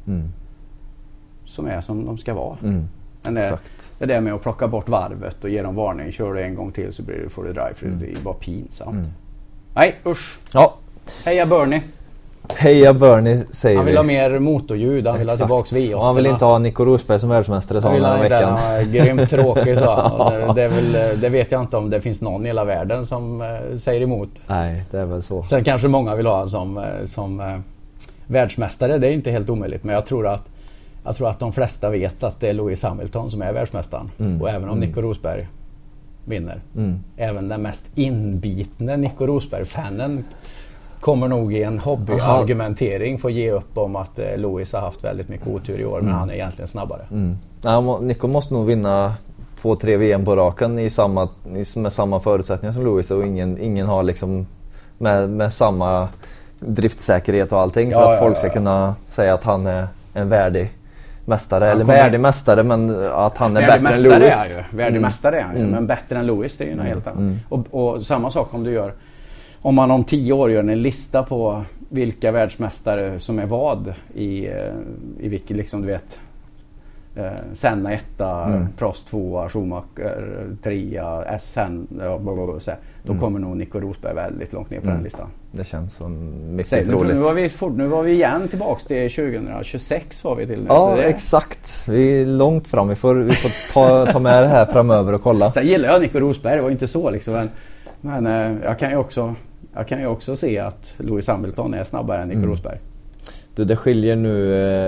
som är som de ska vara. Men det där med att plocka bort varvet och ge dem varning, kör du en gång till så får du drive, för det är bara pinsamt. Nej, usch. Ja. Heja Bernie. Heja Bernie, säger han vill ha mer motorljud, han vill ha tillbaks V8. Och han vill inte ha Nico Rosberg som världsmästare, sa han den veckan. Han är grymt tråkig, sa han. Det vet jag inte om det finns någon i hela världen som säger emot. Nej, det är väl så. Sen kanske många vill ha som världsmästare, det är inte helt omöjligt, men jag tror att de flesta vet att det är Lewis Hamilton som är världsmästaren. Och även om Nico Rosberg vinner, även den mest inbitne Nico Rosberg-fanen kommer nog i en hobbyargumentering få ge upp om att Lewis har haft väldigt mycket otur i år, men han är egentligen snabbare. Nico måste nog vinna 2-3 VM på raken med samma förutsättningar som Lewis, och ingen har liksom med samma driftsäkerhet och allting för att folk ska kunna säga att han är en värdig mästare, eller värdig mästare, men att han är bättre än Lewis. Värdig mästare är han ju, men bättre än Lewis, det är ju något helt annat. Och samma sak om man om 10 år gör en lista på vilka världsmästare som är vad i vilket, liksom, du vet, Senna 1, Prost 2, Schumacher 3, SN, då kommer nog Nico Rosberg väldigt långt ner på den listan. Det känns som mycket roligt. Nu var vi igen tillbaks till 2026 var vi till nu. Ja, exakt. Vi är långt fram. Vi får ta med det här framöver och kolla. Sen gillar jag Nico Rosberg, det var inte så liksom, men jag kan ju också se att Lewis Hamilton är snabbare än Nico Rosberg. Det skiljer nu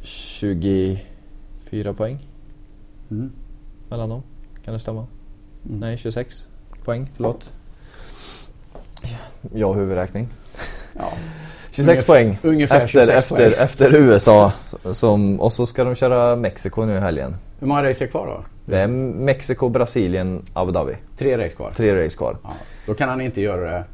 24 poäng mellan dem. Kan det stämma? Nej, 26 poäng, förlåt. Jag huvudräkning. Ja. 26 poäng ungefär 26 poäng. Efter USA. Och så ska de köra Mexiko nu i helgen. Hur många race är kvar då? Det är Mexiko, Brasilien, Abu Dhabi. 3 race kvar. 3 race kvar. Ja, då kan han inte göra det.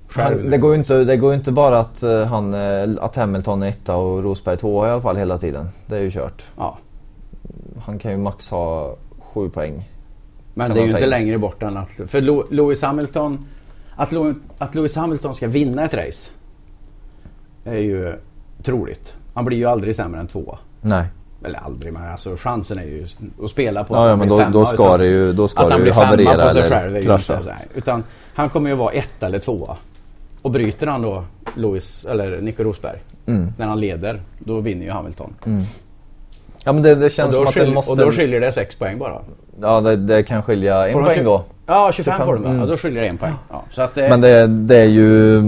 Det går inte bara att Hamilton är 1 och Rosberg 2 i alla fall hela tiden. Det är ju kört. Ja. Han kan ju max ha 7 poäng. Men det är ju inte längre bort än att... För Lewis Hamilton... Att Lewis Hamilton ska vinna ett race är ju troligt. Han blir ju aldrig sämre än 2. Nej. Eller aldrig, men alltså chansen är ju att spela på ja, men då ska det ju haverera eller krascha. Utan han kommer ju vara 1 eller 2. Och bryter han då Lewis eller Nico Rosberg när han leder, då vinner ju Hamilton. Ja, men det känns som att det måste... Och då skiljer det 6 poäng bara. Ja, det kan skilja 1 poäng då. Ja, 25 får de. Ja, då skiljer det 1 poäng. Ja, så att men det är ju...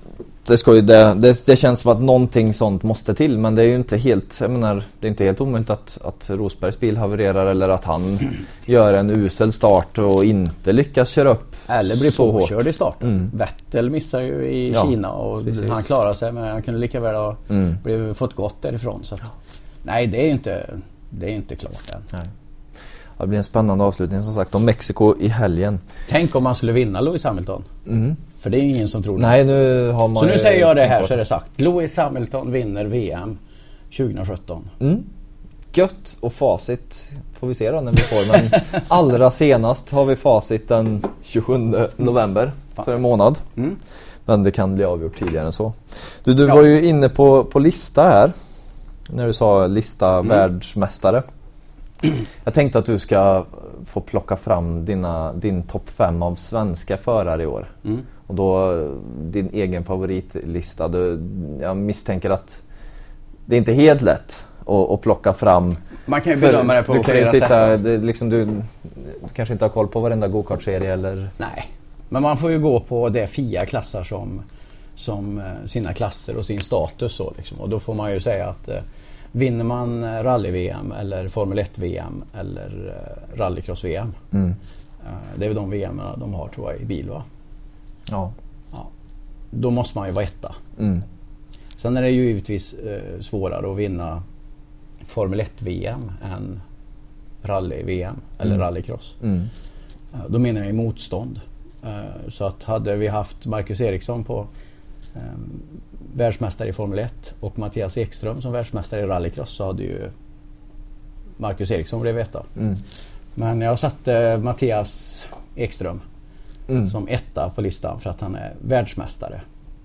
Det känns som att någonting sånt måste till, men det är ju inte helt, jag menar, det är inte helt omöjligt att Rosbergs bil havererar eller att han gör en usel start och inte lyckas köra upp. Eller blir påkörd i starten. Vettel missar ju i Kina och precis. Han klarar sig, men han kunde lika väl ha fått gott därifrån. Så att, nej, det är inte klart än. Nej. Det blir en spännande avslutning som sagt om Mexiko i helgen. Tänk om man skulle vinna Lewis Hamilton. För det är ingen som tror det. Nej, nu har man. Så nu säger jag det här så är det sagt. Lewis Hamilton vinner VM 2017. Gött och facit får vi se då när vi får. Men allra senast har vi facit den 27 november för en månad. Men det kan bli avgjort tidigare än så. Du var ju inne på lista här. När du sa lista världsmästare. Jag tänkte att du ska få plocka fram din topp 5 av svenska förare i år. Och då din egen favoritlista. Jag misstänker att det är inte helt lätt att plocka fram. Man kan ju bedöma det på flera sätt. Du kanske inte har koll på varenda go-kart-serie eller... Nej, men man får ju gå på det FIA klassar som sina klasser och sin status. Så, liksom. Och då får man ju säga att vinner man rally-VM eller Formel 1-VM eller rallycross-VM. Det är väl de VM de har, tror jag, i bil, va? Ja. Då måste man ju vara 1. Sen är det ju givetvis svårare att vinna Formel 1-VM än rally-VM eller rallycross. Då menar jag i motstånd. Så att hade vi haft Marcus Eriksson på världsmästare i Formel 1 och Mattias Ekström som världsmästare i rallycross, så hade ju Marcus Eriksson blivit veta. Men jag satte Mattias Ekström som 1 på listan för att han är världsmästare.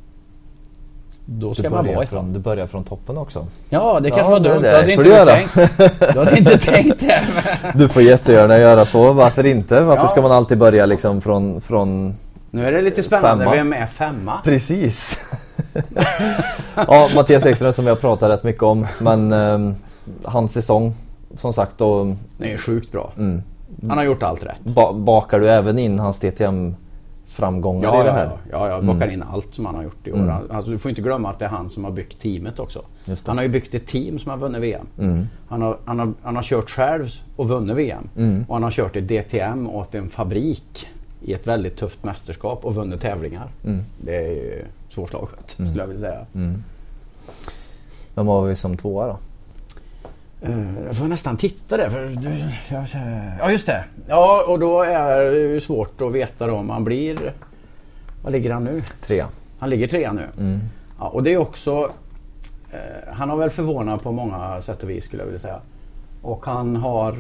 Då ska man vara 1. Du börjar från toppen också. Ja, det kanske var dumt. Du hade inte tänkt det. Du får jättegärna göra så. Varför inte? Varför ska man alltid börja liksom från nu är det lite spännande. 5? Vem är 5? Precis. Ja, Mattias Ekström som vi har pratat rätt mycket om. Men hans säsong, som sagt, då... Det är sjukt bra. Han har gjort allt rätt. Bakar du även in hans DTM-framgångar i det här? Ja, jag bakar in allt som han har gjort i år. Alltså, du får inte glömma att det är han som har byggt teamet också. Han har ju byggt ett team som har vunnit VM. Han har kört själv och vunnit VM. Och han har kört i DTM åt en fabrik i ett väldigt tufft mästerskap och vunnit tävlingar. Det är ju svårslaget, skulle jag vilja säga. Vem har vi som 2 då? Jag får nästan titta där ja, just det. Ja, och då är det ju svårt att veta då om han blir... Vad ligger han nu? 3. Han ligger 3 nu. Ja, och det är också... han har väl förvånat på många sätt och vis, skulle jag vilja säga. Och han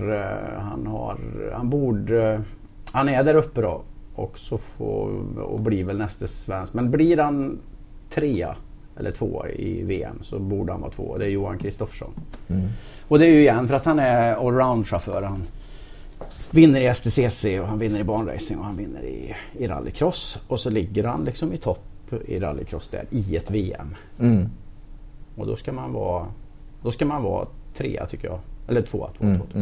är där uppe då. Och blir väl nästa svensk. Men blir han 3 eller 2 i VM så borde han vara 2. Det är Johan Kristoffersson. Och det är ju igen för att han är allround-chaufför. Han vinner i STCC och han vinner i banracing och han vinner i rallycross. Och så ligger han liksom i topp i rallycross där i ett VM. Och då ska man vara 3, tycker jag. Eller 2.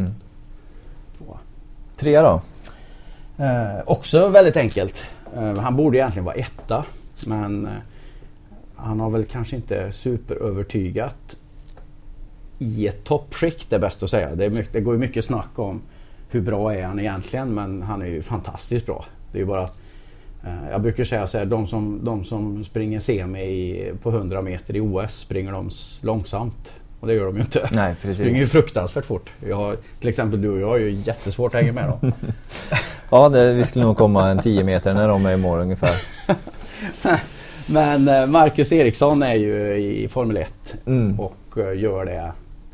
3 då? Också väldigt enkelt. Han borde egentligen vara 1, men han har väl kanske inte superövertygat i ett toppskikt, det är bäst att säga. Det går ju mycket snack om hur bra är han egentligen, men han är ju fantastiskt bra. Det är ju bara att Jag brukar säga så här, de som springer semi på 100 meter i OS springer de långsamt. Och det gör de ju inte. Nej, precis. Springer ju fruktansvärt fort. Till exempel du och jag är ju jättesvårt att hänga med dem. Ja, vi skulle nog komma en 10 meter när de är i mål ungefär. Men Marcus Eriksson är ju i Formel 1 och gör det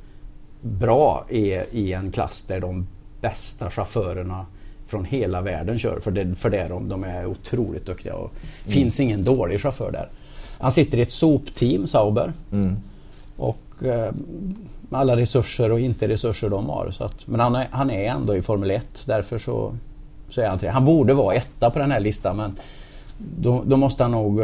bra i en klass där de bästa chaufförerna från hela världen kör. För det de är otroligt duktiga och finns ingen dålig chaufför där. Han sitter i ett sopteam, Sauber. Och med alla resurser och inte resurser de har. Så att, men han är ändå i Formel 1, därför så är han 3. Han borde vara etta på den här listan, men då måste han nog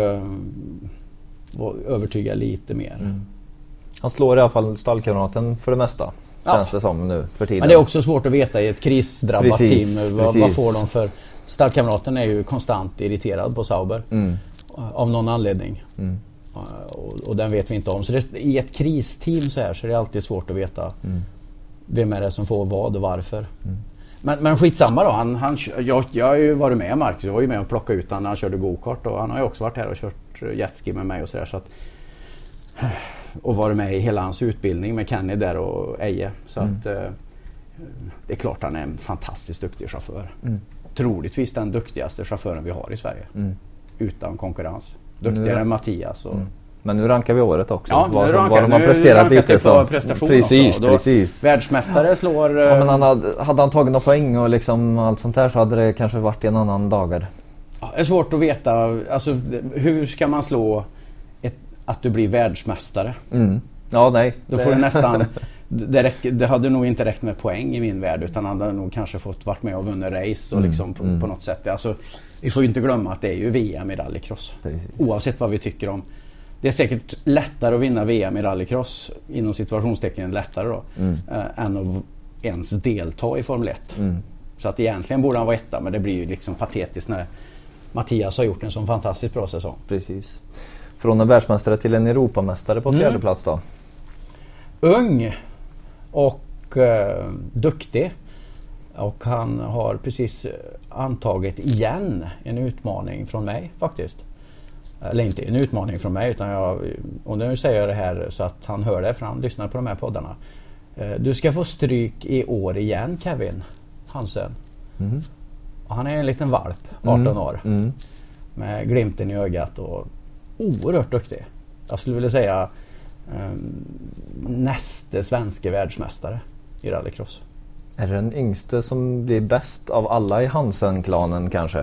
övertyga lite mer. Han slår i alla fall stallkamraten för det mesta. Känns det som nu för tiden. Men det är också svårt att veta i ett krisdrabbat team. Vad får de för... Stallkamraten är ju konstant irriterad på Sauber. Av någon anledning. Och den vet vi inte om. Så i ett kristeam så är det alltid svårt att veta vem är det som får vad och varför. Men skitsamma då. Jag har ju varit med Marcus. Jag var ju med och plockade ut han när han körde go-kart. Och han har ju också varit här och kört jetski med mig och sådär. Så att, och varit med i hela hans utbildning med Kenny där och Eje. Så att det är klart han är en fantastiskt duktig chaufför. Troligtvis den duktigaste chauffören vi har i Sverige. Utan konkurrens. Duktigare än Mattias. Men nu rankar vi året också. Ja, vad de har presterat lite så. Precis. Världsmästare slår... Ja, men hade han tagit några poäng och liksom allt sånt där, så hade det kanske varit en annan dagar. Ja, det är svårt att veta. Alltså, hur ska man slå att du blir världsmästare? Ja, nej. Då får du nästan... Det hade nog inte räckt med poäng i min värld, utan han hade nog kanske fått varit med och vunnit race och liksom på något sätt. Alltså, vi får ju inte glömma att det är ju VM i rallycross. Precis. Oavsett vad vi tycker om. Det är säkert lättare att vinna VM i rallycross, inom situationstecken lättare då, än att ens delta i Formel 1. Så att egentligen borde han vara etta, men det blir ju liksom patetiskt när Mattias har gjort en sån fantastiskt bra säsong. Precis. Från en världsmästare till en Europamästare på fjärde plats då. Ung och duktig. Och han har precis antagit igen en utmaning från mig faktiskt. Eller inte en utmaning från mig, utan och nu säger jag det här så att han hör det, för han lyssnar på de här poddarna. Du ska få stryk i år igen, Kevin Hansen. Och han är en liten valp, 18 år. Med glimten i ögat och oerhört duktig. Jag skulle vilja säga näste svenska världsmästare i rallycross. Är det den yngste som blir bäst av alla i Hansen-klanen kanske?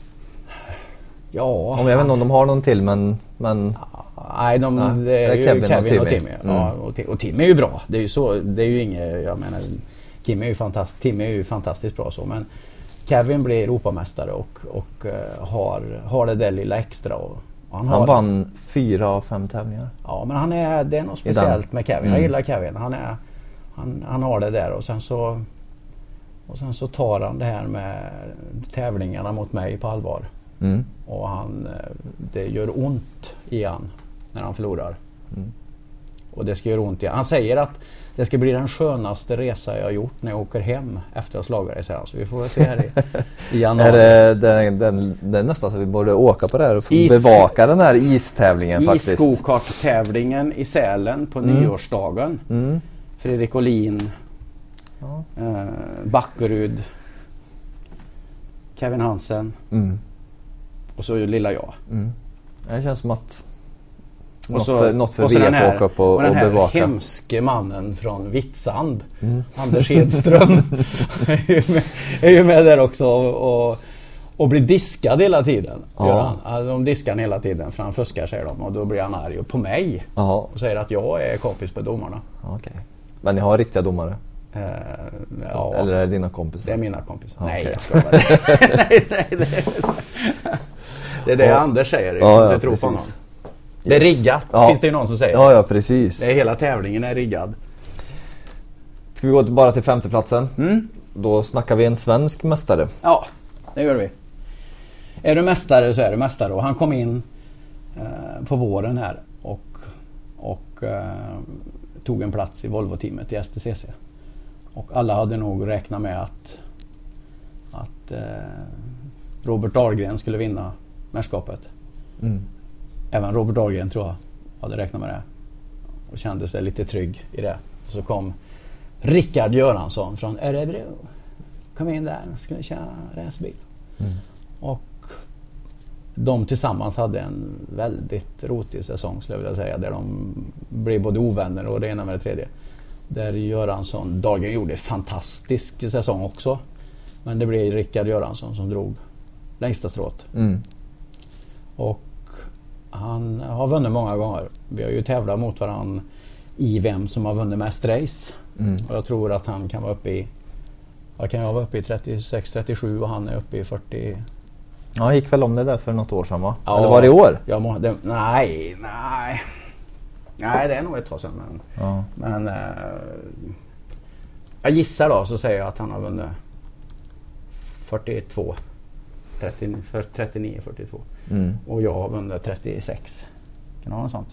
Ja. Jag vet inte om de har någon till, men nej, det är ju Kevin och Timmy. Ja, och Timmy är ju bra. Det är ju så, det är ju inget, jag menar, Timmy är ju fantastiskt bra så, men Kevin blir Europamästare och har det där lilla extra. Och han vann 4 av 5 tävlingar. Ja, men det är något speciellt med Kevin. Jag gillar Kevin. Han har det där, och sen så tar han det här med tävlingarna mot mig på allvar. Och det gör ont i han när han förlorar. Och det ska göra ont i han. Han säger att det ska bli den skönaste resa jag har gjort när jag åker hem efter att slaga det, så vi får se här i januari. Det är nästan så vi borde åka på det här och bevaka den här istävlingen faktiskt. Isgokart-tävlingen i Sälen på nyårsdagen. Fredrik Olin, Backerud, Kevin Hansen och så lilla jag. Det känns som att något för VF får åka upp och den här bevaka. Hemske mannen från Vitsand, Anders Hedström, är ju med där också och blir diskad hela tiden. De diskar han hela tiden, för han fuskar, säger de, och då blir han arg på mig och säger att jag är kompis med domarna. Okay. Men ni har riktiga domare? Ja. Eller är det dina kompisar? Det är mina kompisar. Nej, jag ska vara nej. Det är det Anders säger. Jag tror på honom. Det är riggat, finns det någon som säger. Ja, precis. Det är hela tävlingen är riggad. Ska vi gå bara till 5:e platsen? Då snackar vi en svensk mästare. Ja, det gör vi. Är du mästare så är du mästare. Och han kom in på våren här och tog en plats i Volvo-teamet i STCC. Och alla hade nog räknat med att Robert Dahlgren skulle vinna mästerskapet. Även Robert Dahlgren tror jag hade räknat med det och kände sig lite trygg i det. Och så kom Rickard Göransson från Örebro. Kom in där och skulle köra racerbil. Och de tillsammans hade en väldigt rotig säsong skulle jag vilja säga, där de blev både ovänner och det ena med det tredje. Där Göransson, Dahlgren gjorde en fantastisk säsong också, men det blev Rickard Göransson som drog längsta strået. Och han har vunnit många gånger. Vi har ju tävlat mot varandra i vem som har vunnit mest race. Och jag tror att han kan vara uppe i, jag kan vara uppe i 36-37 och han är uppe i 40. Ja, han gick väl om det där för något år sedan, va? Ja, eller var det i år? Nej, det är nog ett tag sedan. Men jag gissar då, så säger jag att han har vunnit 42. 39, 42. Och jag har vunnit 36. Kan du ha något sånt?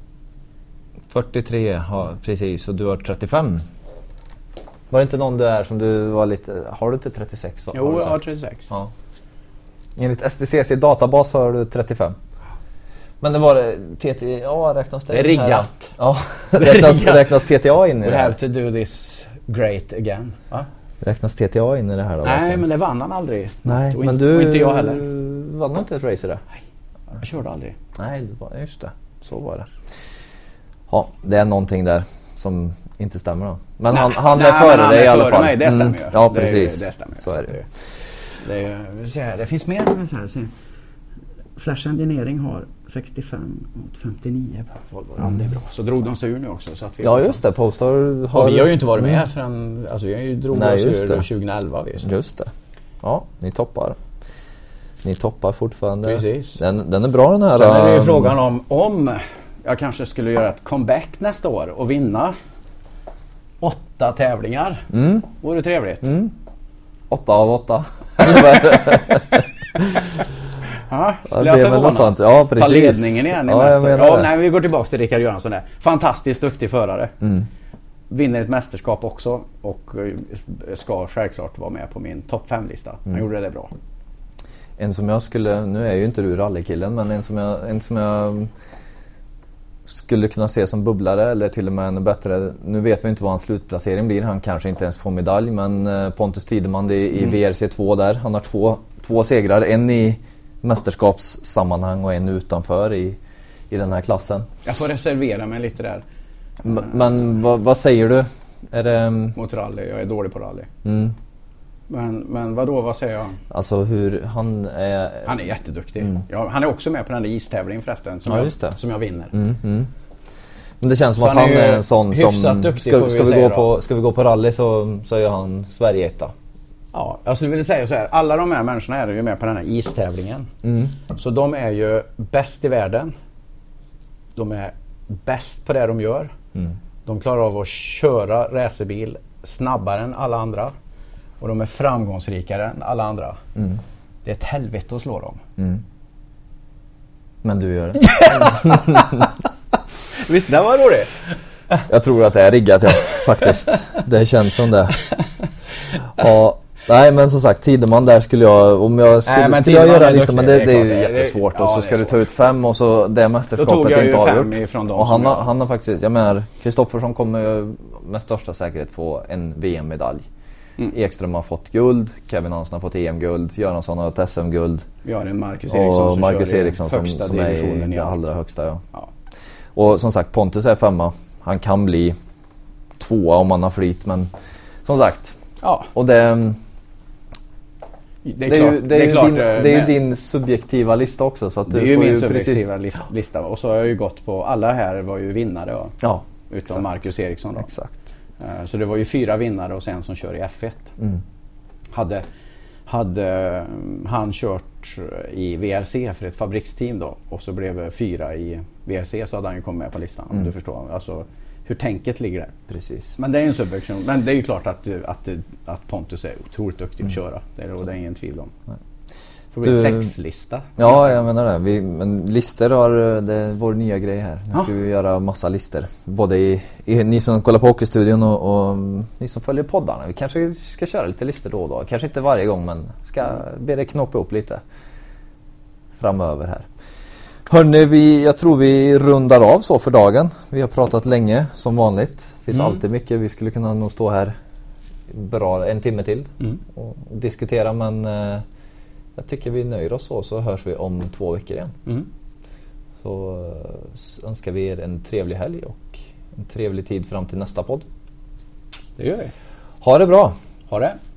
43, precis. Och du har 35. Var det inte någon där som du var lite... Har du inte 36? Jo, jag har 36. Ja. Enligt STCC databas har du 35. Men det var TTA räknas det? Det är riggat. Ja, räknas TTA in i det här? We have to do this great again. Va? Räknas TTA in i det här då? Nej, verkligen? men det vann han aldrig. Nej, och men du... Och inte jag heller. Vann du inte ett race där? Nej, jag körde aldrig. Nej, just det. Så var det. Ja, det är någonting där som inte stämmer då. Men han är före dig i alla fall. Mig, det stämmer ju. Ja, precis. Det stämmer. Så är det. Det finns mer än så här. Flash Engineering har 65 mot 59 på Volvo. Ja, det är bra. Så drog de sig ur nu också. Så att vi just det. Polestar har... Och vi har ju inte varit med förrän... Alltså vi har ju drog oss ur 2011. Just det. Ja, ni toppar. Ni toppar fortfarande. Precis. Den är bra den här. Sen är det ju frågan om jag kanske skulle göra ett comeback nästa år och vinna 8 tävlingar. Vore det trevligt? 8 av 8. Ja, det är väl något sånt. Ja, precis. Ta ledningen igen i mästerskap. Vi går tillbaka till Rickard Göransson där. Fantastiskt duktig förare. Vinner ett mästerskap också och ska självklart vara med på min topp 5-lista. Han gjorde det bra. En som jag skulle, nu är ju inte du rallykillen, men en som jag skulle kunna se som bubblare eller till och med en bättre, nu vet vi inte vad hans slutplacering blir, han kanske inte ens får medalj, men Pontus Tideman i VRC2 där, han har två segrar, en i mästerskapssammanhang och en utanför i den här klassen. Jag får reservera mig lite där. Men vad säger du? Är det... Mot rally, jag är dålig på rally. Men vad säger jag? Alltså hur han är jätteduktig. Ja, han är också med på den där istävlingen förresten som jag vinner. Men det känns som att han är en sån som ska vi gå på rally så är han Sverige etta. Ja, jag skulle vilja säga så här, alla de här människorna är ju med på den här istävlingen. Så de är ju bäst i världen. De är bäst på det de gör. De klarar av att köra racerbil snabbare än alla andra. Och de är framgångsrikare än alla andra. Det är ett helvete att slå dem. Men du gör det. Visst, det var roligt. Jag tror att det är riggat, faktiskt. Det känns som det. Ja, nej, men som sagt, Tideman där skulle jag göra en lista, men det är ju jättesvårt. Och så ska du ta ut 5 och så det mästerskapet är inte avgjort. Och han har faktiskt, jag menar, Kristoffersson kommer med största säkerhet få en VM-medalj. Ekström har fått guld, Kevin Hansen har fått EM-guld, Göransson har ett SM-guld. Vi har en Marcus Eriksson som är i det allra högsta. Ja. Och som sagt, Pontus är 5. Han kan bli 2 om han har flyt, men som sagt. Ja. Och det är ju din subjektiva lista också, så att det är ju min subjektiva lista. Och så har jag ju gått på, alla här var ju vinnare, utom exakt. Marcus Eriksson då. Exakt. Så det var ju 4 vinnare och sen som kör i F1. Hade han kört i VRC för ett fabriksteam då, och så blev 4 i VRC, så hade han ju kommit med på listan, om du förstår. Alltså hur tänket ligger där. Precis. Men det är en subjektion. Men det är ju klart att Pontus är otroligt duktig att köra. Det är ingen tvivel om. Får bli 6-lista. Ja, jag menar det. Men lister det är vår nya grej här. Nu ska vi göra massa lister. Både i ni som kollar på Hockeystudion och ni som följer poddarna. Vi kanske ska köra lite lister då och då. Kanske inte varje gång, men ska be det knoppa upp lite framöver här. Hörrni, jag tror vi rundar av så för dagen. Vi har pratat länge som vanligt. Det finns alltid mycket. Vi skulle kunna nog stå här bra en timme till och diskutera, men jag tycker vi nöjer oss så hörs vi om 2 veckor igen. Så önskar vi er en trevlig helg och en trevlig tid fram till nästa podd. Det gör vi. Ha det bra. Ha det.